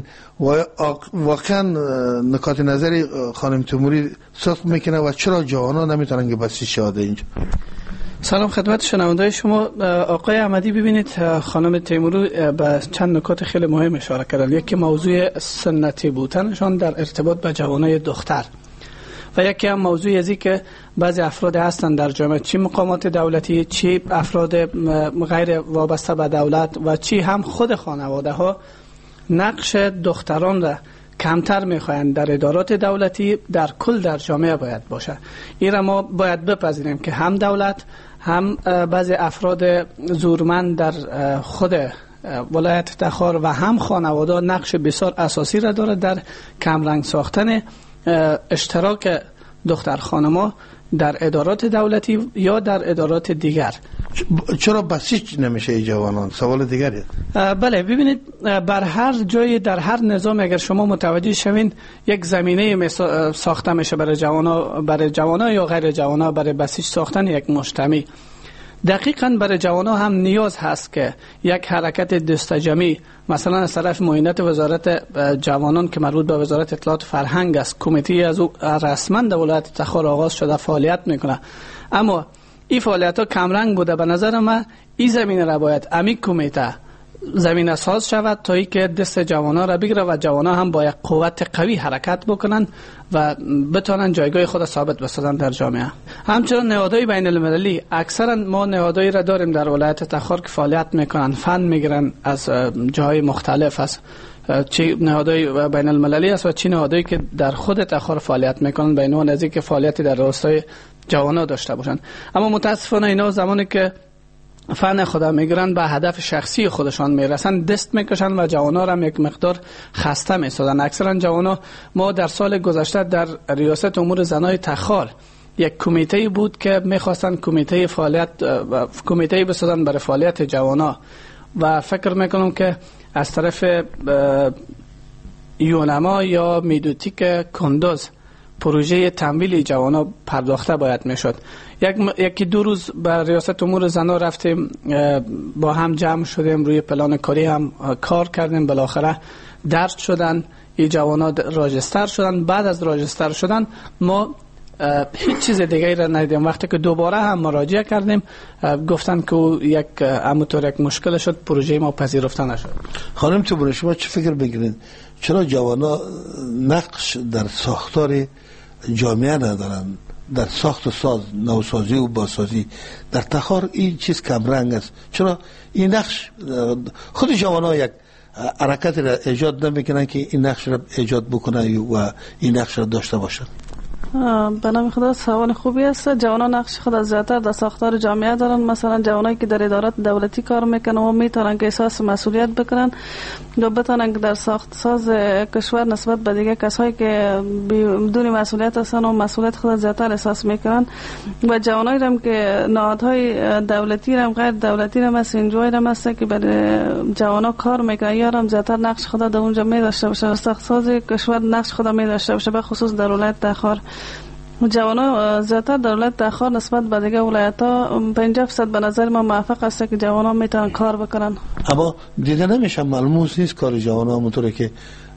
واقعا نکات نظری خانم تیموری صدق میکنه و چرا جوانان نمیتونن که بسیج شده اینجا؟ سلام خدمت شنونده‌های شما. آقای احمدی ببینید خانم تیموری به چند نکات خیلی مهم اشاره کردن. یکی موضوع سنتی بودنشان در ارتباط با جوانای دختر و یکی هم موضوع ازی که بعضی افراد هستن در جامعه، چی مقامات دولتی، چی افراد غیر وابسته به دولت و چی هم خود خانواده ها نقش دختران را کمتر میخواین در ادارات دولتی در کل در جامعه باید باشه. این را ما باید بپذیریم که هم دولت هم بعضی افراد زورمند در خود ولایت تخار و هم خانواده نقش بسیار اساسی را داره در کمرنگ ساختن اشتراک دختر خانما در ادارات دولتی یا در ادارات دیگر. چرا بسیج نمیشه ای جوانان؟ سوال دیگری. بله ببینید بر هر جای در هر نظام اگر شما متوجه شوین یک زمینه ساخته میشه برای جوانا یا غیر جوانا برای بسیج ساختن یک مجتمع. دقیقاً برای جوانا هم نیاز هست که یک حرکت دستجمعی مثلا از طرف معینت وزارت جوانان که مربوط به وزارت اطلاعات فرهنگ است، کمیته از او رسما در ولایت تخار آغاز شده فعالیت میکنه. اما این فعالیت ها کمرنگ بوده. به نظر من این زمینه را باید امی کمیته زمینه ساز شود تا ای که دست جوانا را بگیره و جوانا هم با یک قوت قوی حرکت بکنن و بتونن جایگاه خود ثابت بسازن در جامعه. همچنین نهادهای بین المللی، اکثرا ما نهادهایی را داریم در ولایت تخار که فعالیت میکنن، فن میگیرن از جاهای مختلف است، چی نهادهای بین المللی است و چی نهادهایی که در خود تخار فعالیت میکنن به عنوان از اینکه فعالیتی در راستای جوانا داشته باشن. اما متاسفانه اینا زمانی که فن خدا میگیرن به هدف شخصی خودشان میرسن، دست میکشن و جوانا را یک مقدار خسته میسازن. اکثرا جوانا، ما در سال گذشته در ریاست امور زنای تخار یک کمیته بود که میخواستن کمیته بسازن برای فعالیت جوانا و فکر میکنم که از طرف یونما یا میدوتیک کندوز پروژه تمویل جوانا پرداخته باید میشد. یکی دو روز به ریاست امور زنا رفتیم، با هم جمع شدیم، روی پلان کاری هم کار کردیم، بالاخره درج شدن این جوانا، راجستر شدن. بعد از راجستر شدن ما هیچ چیز دیگه را ندیدیم. وقتی که دوباره هم مراجعه کردیم گفتن که یک اموتور یک مشکل شد، پروژه ما پذیرفته نشد. خانم تیموری شما چه فکر بگیرین؟ چرا جوانا نقش در ساختار جامعه ندارن؟ در ساخت و ساز، نوسازی و بازسازی در تخار این چیز کم رنگ است. چرا این نقش خود جوانا یک حرکت را ایجاد نمیکنن که این نقش را ایجاد بکنن و این نقش را داشته باشن؟ به نام خدا سوال خوبی است. جوانان نقش خود از زیادتر در ساختار جامعه دارن. مثلا جوانایی که در ادارات دولتی کار میکنن و میتونن که احساس مسئولیت بکنن و بتونن که در ساخت ساز کشور نسبت به دیگه کسایی که بدون مسئولیت هستن و مسئولیت خود زیادتر احساس میکنن. و جوانایی هم که نهادهای دولتی هم غیر دولتی هم هست، اینجوری هم هست که برای جوانا کار میکنن یا هم زیادتر نقش خود در اونجا میداشته باشه، در ساخت ساز کشور نقش خود میداشته باشه، به خصوص در ولایت تخار. جوانا زیادتر در ولایت تخار نسبت به دیگه ولایت‌ها 50% به نظر ما موافق است که جوانا میتونن کار بکنن. اما دیده نمیشه، ملموس نیست کار جوانا، همونطوری که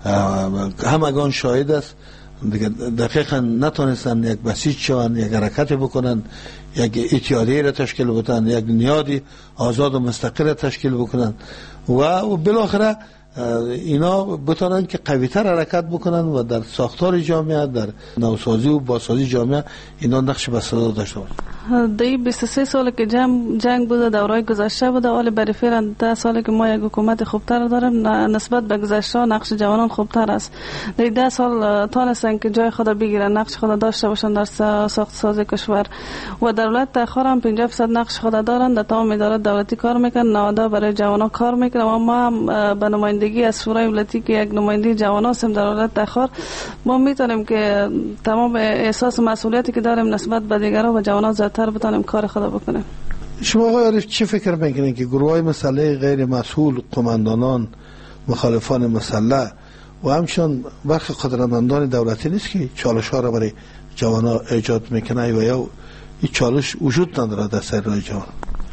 همگان شاهد است. دیگه دقیقا نتونستن یک بسیج شوند، یک حرکت بکنن، یک اتحادیه را تشکیل بدن، یک نهادی آزاد و مستقل تشکیل بکنن و بالاخره اینا بتونن که قوی‌تر حرکت بکنن و در ساختار جامعه، در نوسازی و بازسازی جامعه اینا نقش بسیار داشته باشن. دی 23 سال که جنگ بوده، دورهای گذشته بوده، حال برای فعلا 10 سال که ما یک حکومت خوبتر داریم نسبت به گذشته نقش جوانان خوبتر است. دی 10 سال تانستن که جای خود بگیرن، نقش خود داشته باشن در ساخت ساز کشور و در ولایت تخار هم 50% نقش خود دارن، در تمام ادارات دولتی کار میکنن، نهادها برای جوانان کار میکنن و ما هم به نمایندگی از شورای ولایتی که یک نماینده جوانان هستیم در ولایت تخار، ما میتونیم که تمام احساس مسئولیتی که داریم نسبت به دیگران و جوانان زیادتر بتونیم کار خود بکنیم. شما آقای عارف چی فکر میکنید که گروه‌های مسلح غیر مسئول، قماندانان، مخالفان مسلح و همچنان برخی قدرتمندان دولتی نیست که چالش ها را برای جوانان ایجاد میکنه و یا این چالش وجود نداره در سر راه جوان؟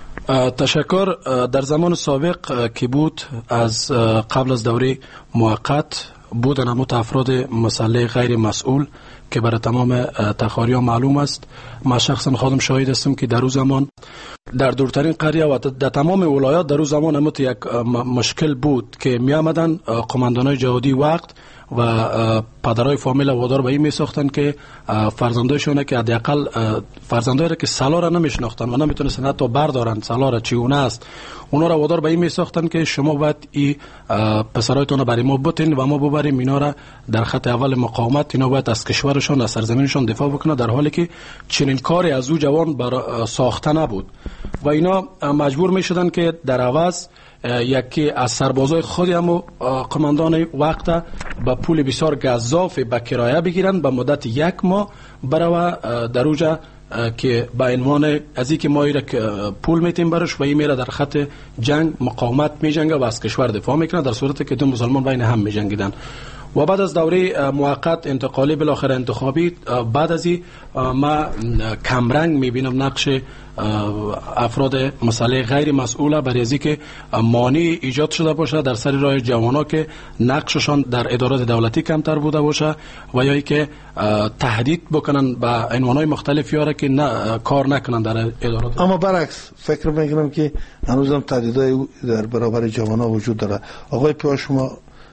تشکر. در زمان سابق که بود، از قبل از دوره موقت بودن همون افراد مسلح غیر مسئول که برای تمام تخاریان معلوم است. ما شخصا خودم شاهد هستم که در روز زمان در دورترین قریه و در تمام ولایات در روز زمان همون یک مشکل بود که می آمدن قماندانای جهادی وقت و پدرای فامیل وادار به این می ساختن که فرزندایشونه که حداقل فرزندایی را که سلا را نمیشناختن و نمیتونستن حتی بردارن سلا را چگونه است، اونا را وادار به این می ساختن که شما باید این پسرایتون را برای ما بتین و ما ببریم اینا را در خط اول مقاومت، اینا باید از کشورشان، از سرزمینشان دفاع بکنه، در حالی که چنین کاری از او جوان ساخته نبود و اینا مجبور می شدن که در عوض یکی از سربازای خودی هم قماندان وقت با پول بسیار گزاف به کرایه بگیرن به مدت 1 ماه برای در اوجا که با عنوان از اینکه ما ایره پول میتیم برش و این میره در خط جنگ مقاومت میجنگه و از کشور دفاع میکنه، در صورتی که دو مسلمان بین هم میجنگیدن. و بعد از دوره موقت انتقالی بالاخره انتخابی، بعد از این ما کمرنگ میبینم نقش افراد مسئله غیر مسئوله برای از اینکه مانع ایجاد شده باشه در سر راه جوانا که نقششان در ادارات دولتی کمتر بوده باشه و یا اینکه تهدید بکنن به عنوانهای مختلفی را که کار نکنن در ادارات. اما برعکس فکر میکنم که هنوزم تهدیدهای در برابر جوانا وجود داره. آقای پیوا، شما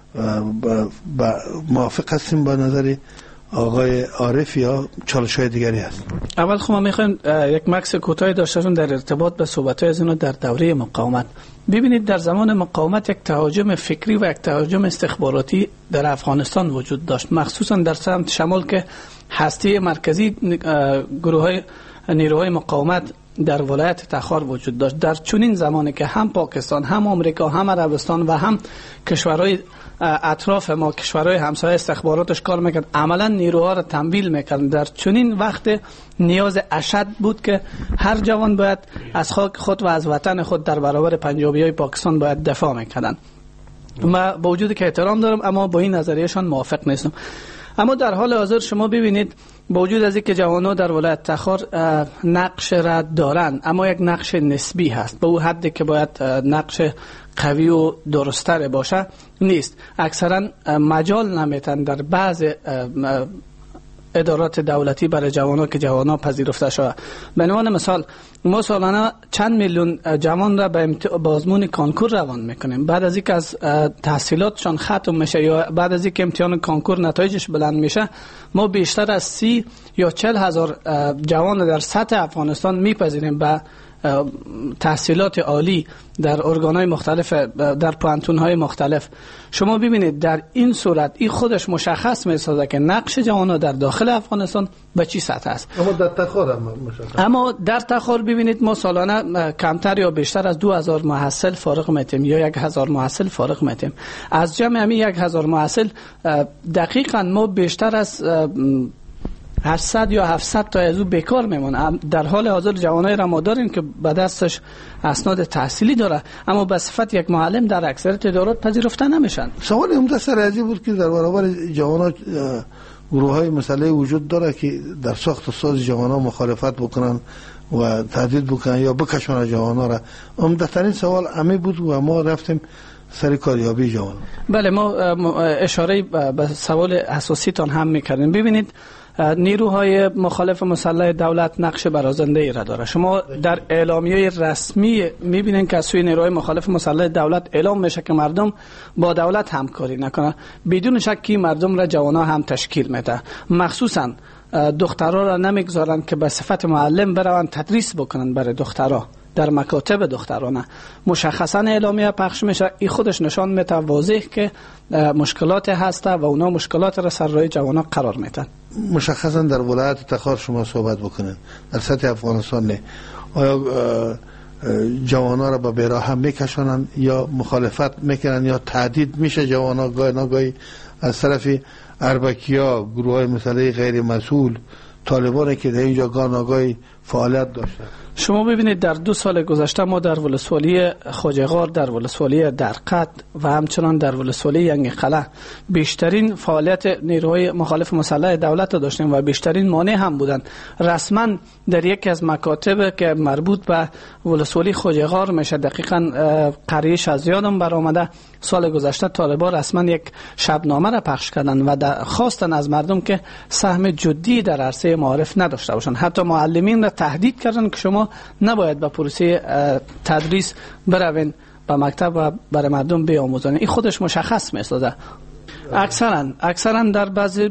موافق هستیم با نظر آقای عارف یا چالش های دیگری هست؟ اول خب ما میخوایم یک مکس کوتاهی داشته باشیم در ارتباط به صحبت‌های از اینو در دوره مقاومت. ببینید در زمان مقاومت یک تهاجم فکری و یک تهاجم استخباراتی در افغانستان وجود داشت، مخصوصا در سمت شمال که هسته مرکزی گروه‌های نیروهای مقاومت در ولایت تخار وجود داشت. در چنین زمانی که هم پاکستان، هم آمریکا، هم عربستان و هم کشورهای اطراف ما، کشورهای همسایه استخباراتش کار میکرد، عملا نیروها را تمویل میکرد. در چنین وقت نیاز اشد بود که هر جوان باید از خاک خود و از وطن خود در برابر پنجابیای پاکستان باید دفاع میکردن. ما با وجودی که احترام دارم اما با این نظریهشان موافق نیستم. اما در حال حاضر شما ببینید با وجود از اینکه جوانان در ولایت تخار نقش را دارند، اما یک نقش نسبی هست، به اون حدی که باید نقش قوی و درست‌تر باشه نیست. اکثرا مجال نمیتن در بعض ادارات دولتی برای جوانان که جوانان پذیرفته شده. به عنوان مثال ما سالانه چند میلیون جوان را به آزمون کانکور روان میکنیم. بعد از اینکه از تحصیلاتشان ختم میشه یا بعد از اینکه امتحان کانکور نتایجش بلند میشه، ما بیشتر از 30 یا 40 هزار جوان در سطح افغانستان میپذیریم به تحصیلات عالی در ارگان‌های مختلف، در پوانتون‌های مختلف. شما ببینید در این صورت این خودش مشخص می‌سازه که نقش جوانان در داخل افغانستان به چی سطح است. اما در تخار هم مشخص. اما در تخار ببینید ما سالانه کمتر یا بیشتر از 2000 محصل فارغ میتیم یا 1000 محصل فارغ میتیم. از جمع همین 1000 محصل دقیقاً ما بیشتر از 800 یا 700 تا از او بیکار میمونه. در حال حاضر جوانای را ما داریم که به دستش اسناد تحصیلی داره اما به صفت یک معلم در اکثریت ادارات پذیرفته نمیشن. سوال عمده سرازی بود که در برابر جوانان گروه‌های مسئله وجود داره که در ساخت و ساز جوانان مخالفت بکنن و تهدید بکنن یا بکشونن جوانان را. عمده ترین سوال امی بود و ما رفتیم سر کاریابی جوان. بله، ما اشاره به سوال اساسی تان هم میکردیم. ببینید نیروهای مخالف مسلح دولت نقش برازنده ای را داره. شما در اعلامیه رسمی میبینید که از سوی نیروهای مخالف مسلح دولت اعلام میشه که مردم با دولت همکاری نکنه. بدون شکی مردم را جوانا هم تشکیل میده. مخصوصا دخترها را نمیگذارن که به صفت معلم برون تدریس بکنن برای دخترها در مکاتب دخترانه. مشخصا اعلامیه پخش میشه. این خودش نشان میده واضح که مشکلات هسته و اونا مشکلات را سر راه جوانا قرار میدن. مشخصا در ولایت تخار شما صحبت بکنین، در سطح افغانستان نه، آیا جوانا را به بیراه هم میکشونن یا مخالفت میکنن یا تهدید میشه جوانا گاهی ناگاهی از طرف اربکیا، گروه های مسئله غیر مسئول، طالبانی که در اینجا گاهی ناگاهی فعالیت داشتن؟ شما ببینید در 2 سال گذشته ما در ولسوالی خوجغار، در ولسوالی درقد و همچنان در ولسوالی ینگ قلعه بیشترین فعالیت نیروهای مخالف مسلح دولت داشتیم و بیشترین مانع هم بودن. رسما در یکی از مکاتب که مربوط به ولسوالی خوجغار میشه، دقیقاً قریه شازیادم برآمده، سال گذشته طالبان رسما یک شبنامه را پخش کردن و خواستن از مردم که سهم جدی در عرصه معارف نداشته باشند. حتی معلمین را تهدید کردن که شما نباید به پروسه تدریس بروین به مکتب و برای مردم بیاموزن. این خودش مشخص میسازه. اکثرا در بعضی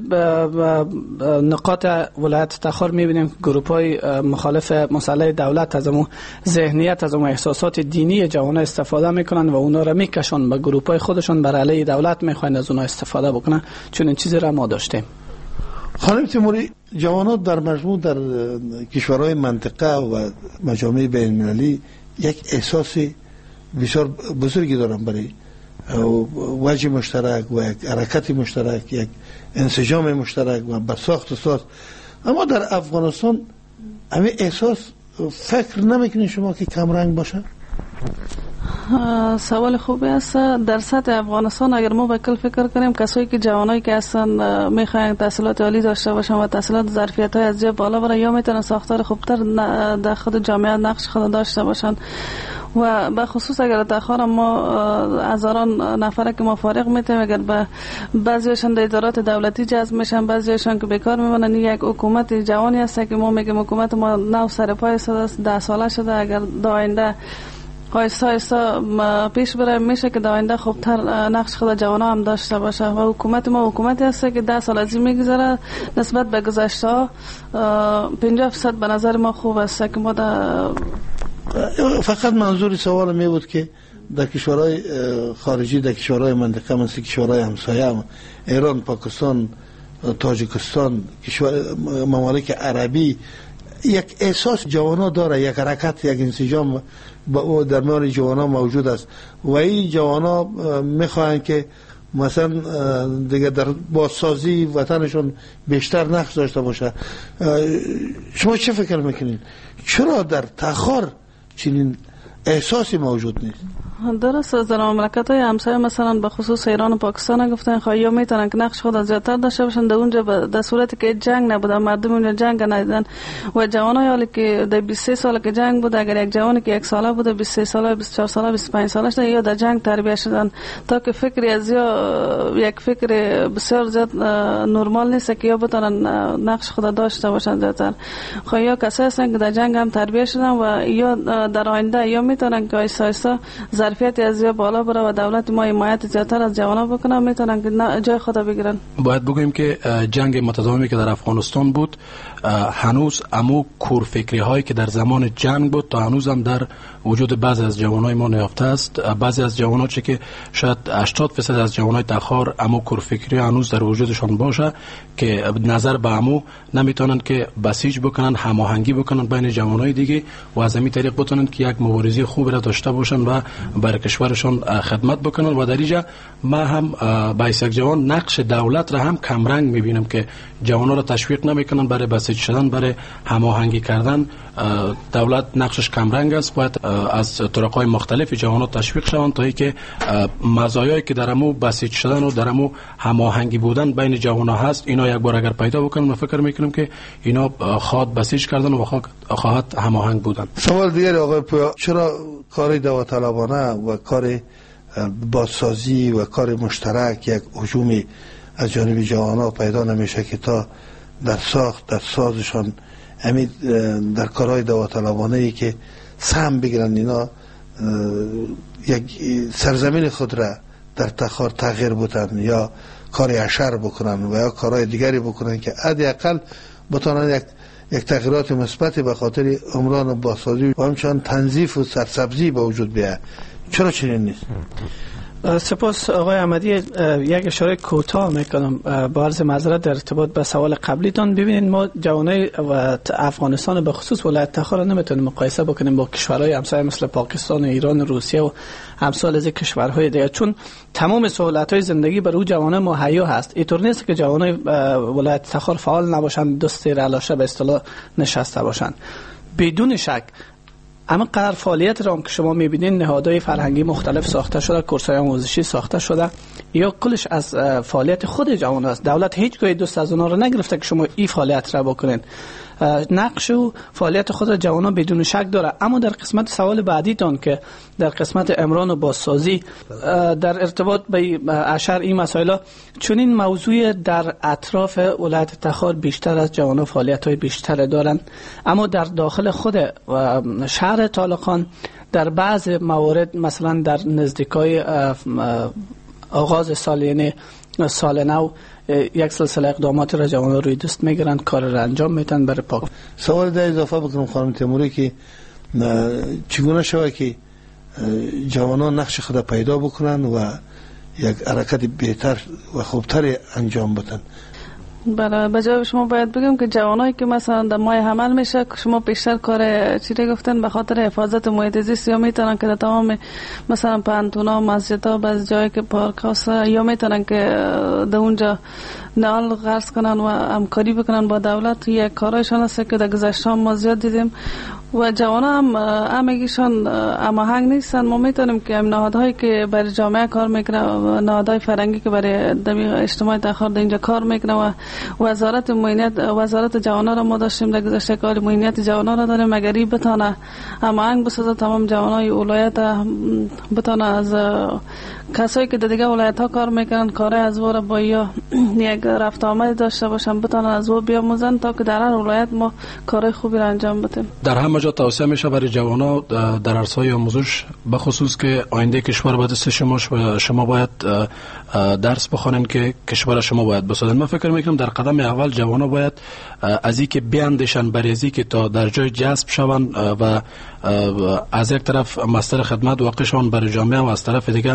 نقاط ولایت تخار میبینیم گروپ‌های مخالف مسلح دولت از اون ذهنیت، از اون احساسات دینی جوانان استفاده میکنن و اونا را میکشن به گروپ‌های خودشون بر علیه دولت میخواین از اونها استفاده بکنن. چون این چیزی را ما داشتیم. خانم تیموری، جوانان در مجموع در کشورهای منطقه و مجامع بین المللی یک احساس بسیار بزرگی دارن برای وجه مشترک و یک حرکت مشترک، یک انسجام مشترک و به ساخت و ساز. اما در افغانستان همین احساس فکر نمیکنید شما که کمرنگ باشه؟ سوال خوبی است. در سطح افغانستان اگر ما به کل فکر کنیم، کسایی که جوانایی که اصلا میخواین تحصیلات عالی داشته باشن و تحصیلات ظرفیت های از جای بالا برن، یا میتونن ساختار خوبتر در خود جامعه نقش خود داشته باشن. و به خصوص اگر تخار ما هزاران نفره که ما فارغ میتیم، اگر به بعضیشان در ادارات دولتی جذب میشن، بعضیشان که بیکار میمونن، یک حکومت جوانی هست که ما میگیم حکومت ما نو سر پای شده، 10 ساله شده. اگر آینده آیسته آیسته پیش بره میشه که در آینده خوبتر نقش خود جوانا هم داشته باشه. و حکومت ما حکومتی هست که 10 سال از این میگذره نسبت به گذشته 50% به نظر ما خوب است که ما فقط منظور سوال می بود که در کشورهای خارجی، در کشورهای منطقه مثل کشورهای همسایه، ایران، پاکستان، تاجیکستان، ممالک عربی، یک احساس جوانا داره، یک حرکت، یک انسجام در میان جوانا موجود است و این جوانا میخواهند که مثلا دیگه در بازسازی وطنشون بیشتر نقش داشته باشه. شما چه فکر میکنید؟ چرا در تخار چنین احساسی موجود نیست؟ درست است. در مملکت‌های همسایه مثلا به خصوص ایران و پاکستان گفتن خواهی میتونن که نقش خود زیادتر داشته باشن در اونجا، در صورتی که جنگ نبوده، مردم اونجا جنگ ندیدن و جوانای حالی که در 23 سال که جنگ بوده، اگر یک جوانی که 1 ساله بوده، 23 ساله، 24 ساله، 25 ساله شده، یا در جنگ تربیت شدن تا که فکری از یا یک فکر بسیار زیاد نرمال نیست که یا بتونن نقش خود داشته باشن زیادتر. خواهی کسایی هستن که در جنگ هم تربیت شدن و یا در آینده یا میتونن که آیسا آیسا ظرفیت از بالا بره و دولت ما حمایت زیادتر از جوانا بکنه، میتونن که جای خود بگیرن. باید بگوییم که جنگ متداومی که در افغانستان بود هنوز امو کورفکری هایی که در زمان جنگ بود تا هنوز هم در وجود بعضی از جوانای ما نیافته است. بعضی از جوانا چه که شاید 80% از جوانای تخار امو کورفکری هنوز در وجودشان باشه که نظر به امو نمیتونن که بسیج بکنن، هماهنگی بکنن بین جوانای دیگه و از همین طریق بتونن که یک مبارزه خوب را داشته باشن و برای کشورشان خدمت بکنن. و در اینجا ما هم با یک جوان نقش دولت را هم کمرنگ میبینم که جوانا را تشویق نمیکنن برای بسیج شدن، برای هماهنگی کردن. دولت نقشش کمرنگ است، باید از طرق‌های مختلف جوانا تشویق شوند تا اینکه مزایایی که در امو بسیج شدن و در امو هماهنگی بودن بین جوانا هست اینا یک بار اگر پیدا بکنن، من فکر میکنم که اینا خواهد بسیج کردن و خواهد هماهنگ بودن. سوال دیگر آقای پویا، چرا کار داوطلبانه و کار بازسازی و کار مشترک یک هجومی از جانب جوانا پیدا نمیشه که تا در ساخت در سازشان همین در کارهای داوطلبانه ای که سهم بگیرن اینا یک سرزمین خود را در تخار تغییر بودن یا کار اشر بکنن و یا کارهای دیگری بکنن که حداقل بتونن یک تغییرات مثبت به خاطر عمران و بازسازی و همچنان تنظیف و سرسبزی به وجود بیاید. چرا چنین نیست؟ سپاس آقای احمدی. یک اشاره کوتاه میکنم با عرض معذرت در ارتباط به سوال قبلیتان. ببینید ما جوانای و افغانستان به خصوص ولایت تخار نمیتونیم مقایسه بکنیم با کشورهای همسایه مثل پاکستان، ایران، روسیه و امثال از کشورهای دیگه، چون تمام سهولت‌های زندگی بر او جوانای مهیا هست. اینطور نیست که جوانای ولایت تخار فعال نباشند، دست رالاشه به اصطلاح نشسته باشند. بدون شک اما قدر فعالیت را که شما میبینید نهادهای فرهنگی مختلف ساخته شده، کورس‌های آموزشی ساخته شده، یا کلش از فعالیت خود جوان است. دولت هیچگاه دوست از اونها را نگرفته که شما این فعالیت را بکنید. نقش و فعالیت خود جوانان بدون شک داره. اما در قسمت سوال بعدیتان که در قسمت عمران و بازسازی در ارتباط به اشر این مسائل، چون این موضوع در اطراف ولایت تخار بیشتر از جوانان فعالیت‌های بیشتر دارند، اما در داخل خود شهر طالقان در بعض موارد مثلا در نزدیکای آغاز سال یعنی سال نو یک سلسله اقدامات را جوانان روی دست میگیرن، کار را انجام میدن برای پاک. سوال در اضافه بکنم خانم تیموری که چگونه شود که جوانان نقش خود پیدا بکنن و یک حرکت بهتر و خوبتر انجام بدن؟ بله، بجای شما باید بگم که جوانایی که مثلا در ماه حمل میشه شما پیشتر کار چیزی گفتن به خاطر حفاظت محیط زیست یا میتونن که در تمام مثلا پانتونا، مسجدها، بعضی جایی که پارک هست یا میتونن که در اونجا نال غرس کنن و همکاری بکنن با دولت. یک کارایشان است که در گذشته ما زیاد دیدیم و جوانا هم همگیشان هماهنگ نیستن. ما میتونیم که نهادهایی که برای جامعه کار میکنه و نهادهای فرهنگی که برای اجتماع تخار در اینجا کار میکنه و وزارت جوانا را ما داشتیم در گذشته، کار موینیت جوانا را داریم. اگر این بتانه هماهنگ بسازه تمام جوانای ولایت، بتانه از کسایی که در دیگه ولایت ها کار میکنن کار از وره با یا یک رفت آمد داشته باشن بتانن از او بیاموزن تا که در هر ولایت ما کار خوبی را انجام بدیم. در همه جا توصیه میشه برای جوانا در عرصه‌های آموزش به خصوص که آینده کشور باید است شما باید درس بخونین که کشور شما باید بسازن. من فکر میکنم در قدم اول جوانا باید از این که بیاندیشن برای از که تا در جای جذب شوند و از یک طرف مصدر خدمت واقعشان برای جامعه و از طرف دیگه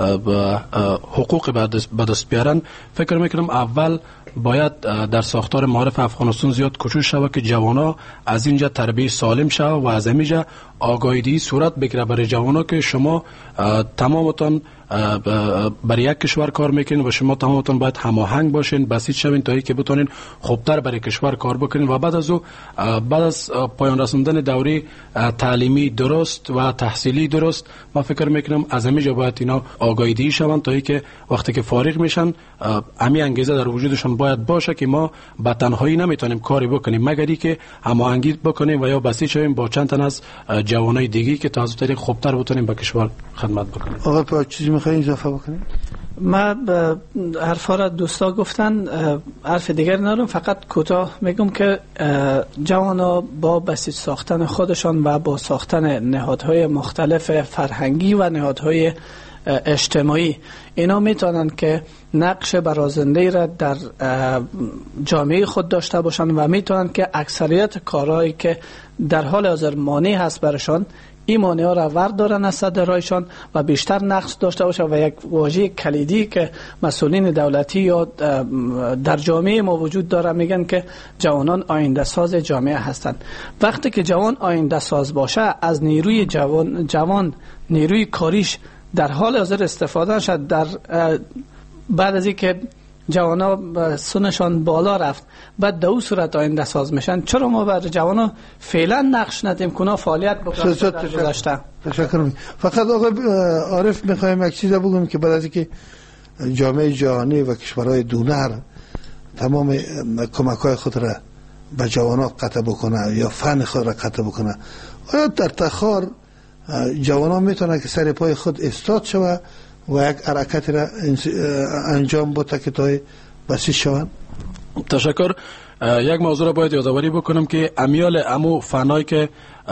حقوق به دست بیارن. فکر میکنم اول باید در ساختار معارف افغانستان زیاد کوشش شود که جوانا از اینجا تربیت سالم شود و از اینجا آگاهی صورت بگیره برای جوانا که شما تمامتان برای یک کشور کار میکنین و شما تمامتان باید هماهنگ باشین، بسیط شوین تا اینکه بتونین خوبتر برای کشور کار بکنین و بعد از پایان رسوندن دوره تعلیمی درست و تحصیلی درست ما فکر میکنم از همه جا باید اینا آگاهی شون تا اینکه وقتی که فارغ میشن همین انگیزه در وجودشون باید باشه که ما به تنهایی نمیتونیم کاری بکنیم مگر اینکه هماهنگی بکنیم و یا بسیط شویم با چند تن از جوانای دیگه که تا از طریق خوبتر بتونیم به کشور خدمت بکنیم. آقا چیزی میخواین اضافه بکنید؟ ما حرفا را دوستا گفتن، حرف دیگر ندارم، فقط کوتاه میگم که جوانا با بسیج ساختن خودشان و با ساختن نهادهای مختلف فرهنگی و نهادهای اجتماعی اینا میتونن که نقش برازنده را در جامعه خود داشته باشن و میتونن که اکثریت کارهایی که در حال حاضر مانع هست برشان این مانع ها را وردارن از صدر رایشان و بیشتر نقش داشته باشه. و یک واژه کلیدی که مسئولین دولتی یا در جامعه ما وجود داره میگن که جوانان آینده ساز جامعه هستند. وقتی که جوان آینده ساز باشه، از نیروی جوان نیروی کاریش در حال حاضر استفاده شد. در بعد از اینکه جوانا سنشان بالا رفت، بعد دو صورت آینده ساز میشن. چرا ما بر جوانا فعلا نقش ندیم که فعالیت بکنن؟ تشکر. فقط آقای عارف میخوایم یک چیز بگم که بعد از اینکه جامعه جهانی و کشورهای دونر تمام کمک‌های خود را به جوانا قطع بکنه یا فن خود را قطع بکنه، آیا در تخار جوانا میتونه که سر پای خود استاد شوه و یک حرکت را انجام بده که تا بسیج شوند؟ تشکر. یک موضوع را باید یادآوری بکنم که امیال امو فنایی که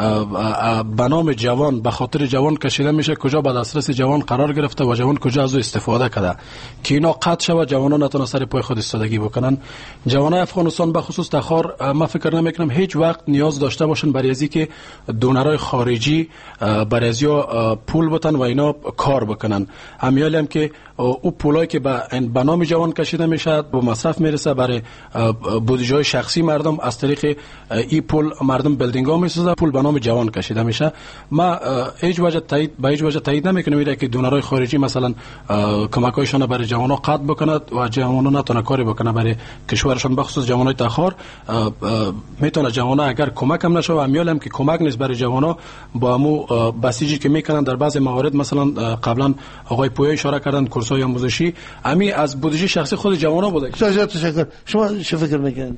به نام جوان به خاطر جوان کشیده میشه، کجا به دسترس جوان قرار گرفته و جوان کجا از او استفاده کرده که اینا قطع شود، جوانان نتونن سر پای خود ایستادگی بکنن. جوانای افغانستان به خصوص تخار ما فکر نمیکنم هیچ وقت نیاز داشته باشن برای ازی که دونرای خارجی برای ازیا پول بتن و اینا کار بکنن. امیال هم که او پولایی که به نام جوان کشیده میشه به مصرف میرسه برای بودجه شخصی مردم، از طریق این پول مردم بیلدینگ ها میسازه، پول به نام جوان کشیده میشه. ما هیچ وجه تایید نمیکنیم که دونرای خارجی مثلا کمکایشان برای جوانان قطع بکند و جوانان نتونه کاری بکنه برای کشورشان. بخصوص جوانای تخار میتونه جوانان اگر کمک هم نشه و امیال هم که کمک نیست برای جوانان، با امو بسیجی که میکنن در بعضی موارد، مثلا قبلا آقای پویا اشاره کردن کورسای آموزشی امی از بودجه شخصی خود جوانان بوده. تشکر. شما چه فکر میکنید؟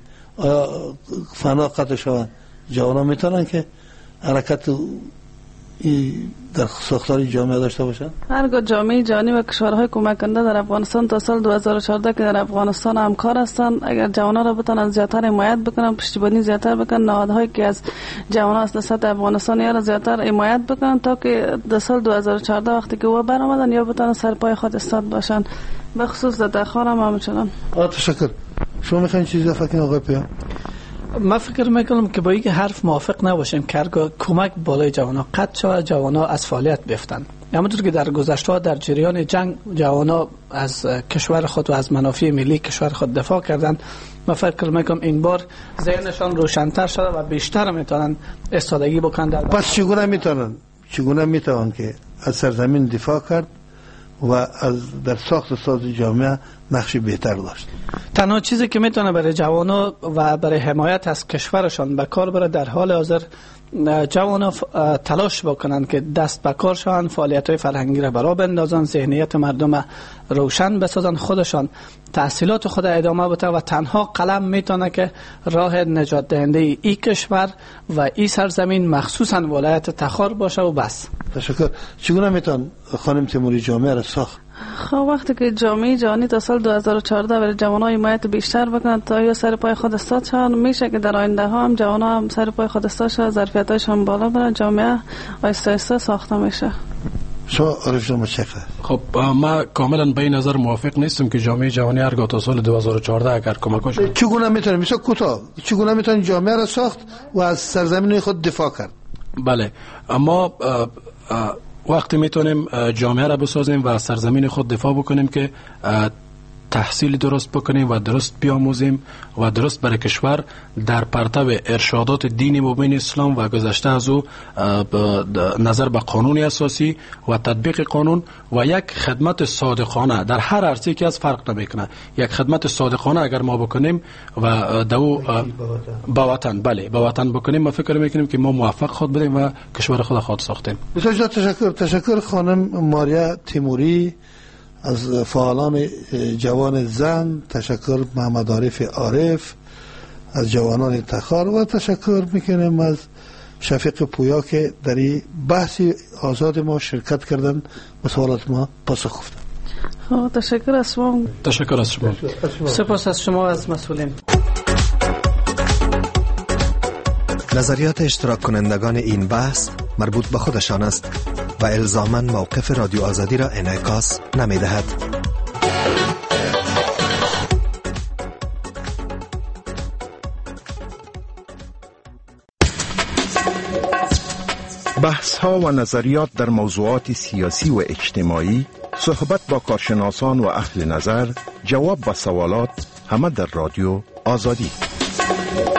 فنا قطع شوند جوانان میتونن که حرکت در ساختار جامعه داشته باشن؟ هرگاه جامعه جهانی و کشورهای کمک کننده در افغانستان تا سال 2014 که در افغانستان همکار هستند، اگر جوانان را بتونن زیاتر حمایت بکنن، پشتیبانی زیاتر بکنن، نهادهایی که از جوانان از سطح افغانستان یا را زیاتر حمایت بکنن تا که در سال 2014 وقتی که او برآمدن یا بتونن سر پای خود استاد باشن، به خصوص در تخار هم همچنان. تشکر. شما میخواین چیزی اضافه کنید آقای پیا؟ ما فکر میکنم که با این حرف موافق نباشیم که هرگاه کمک بالای جوانا قطع شود جوانا از فعالیت بیفتند. همونطور که در گذشته در جریان جنگ جوانا از کشور خود و از منافع ملی کشور خود دفاع کردند، ما فکر میکنم این بار ذهنشان روشن‌تر شده و بیشتر میتونن استادگی بکنن. پس چگونه میتونن که از سرزمین دفاع کرد و از در ساخت ساز جامعه نقش بهتر داشت؟ تنها چیزی که میتونه برای جوانا و برای حمایت از کشورشان به کار بره، در حال حاضر جوانا تلاش بکنن که دست به کار شوند، فعالیت‌های فرهنگی را برا بندازن، ذهنیت مردم روشن بسازن، خودشان تحصیلات خود ادامه بده و تنها قلم میتونه که راه نجات دهنده ای کشور و ای سرزمین مخصوصا ولایت تخار باشه و بس. تشکر. چگونه میتون خانم تیموری جامعه را ساخت؟ خب وقتی که جامعه جهانی تا سال 2014 برای جوانان حمایت بیشتر بکنن تا یا سر پای خود استاد شون، میشه که در آینده ها هم جوانان هم سر پای خود استاد شون، ظرفیت‌هاشون بالا بره، جامعه آهسته آهسته ساخته میشه. شما عارف جان چقدر؟ خب ما کاملا به این نظر موافق نیستم که جامعه جهانی هرگاه تا سال 2014 اگر کمکش چگونه میتونه مثلا کوتاه چگونه میتونه جامعه را ساخت و از سرزمین خود دفاع کرد؟ بله، اما وقتی میتونیم جامعه را بسازیم و از سرزمین خود دفاع بکنیم که تحصیل درست بکنیم و درست بیاموزیم و درست برای کشور در پرتو ارشادات دین مبین اسلام و گذشته از او نظر به قانون اساسی و تطبیق قانون و یک خدمت صادقانه در هر عرصه‌ای که از فرق نمیکنه، یک خدمت صادقانه اگر ما بکنیم و دو با وطن، بله با وطن بکنیم، ما فکر میکنیم که ما موفق خود بدیم و کشور خود ساختیم. بسیار تشکر خانم ماریا تیموری از فعالان جوان زن، تشکر محمد عارف عارف از جوانان تخار و تشکر میکنیم از شفیق پویا که در این بحث آزاد ما شرکت کردن و سوالات ما پاسخ گفتن. تشکر از شما. تشکر از شما. سپاس از شما از مسئولین. نظریات اشتراک کنندگان این بحث مربوط به خودشان است و الزاماً موقف رادیو آزادی را انعکاس نمی دهد. بحث ها و نظریات در موضوعات سیاسی و اجتماعی، صحبت با کارشناسان و اهل نظر، جواب به سوالات، همه در رادیو آزادی.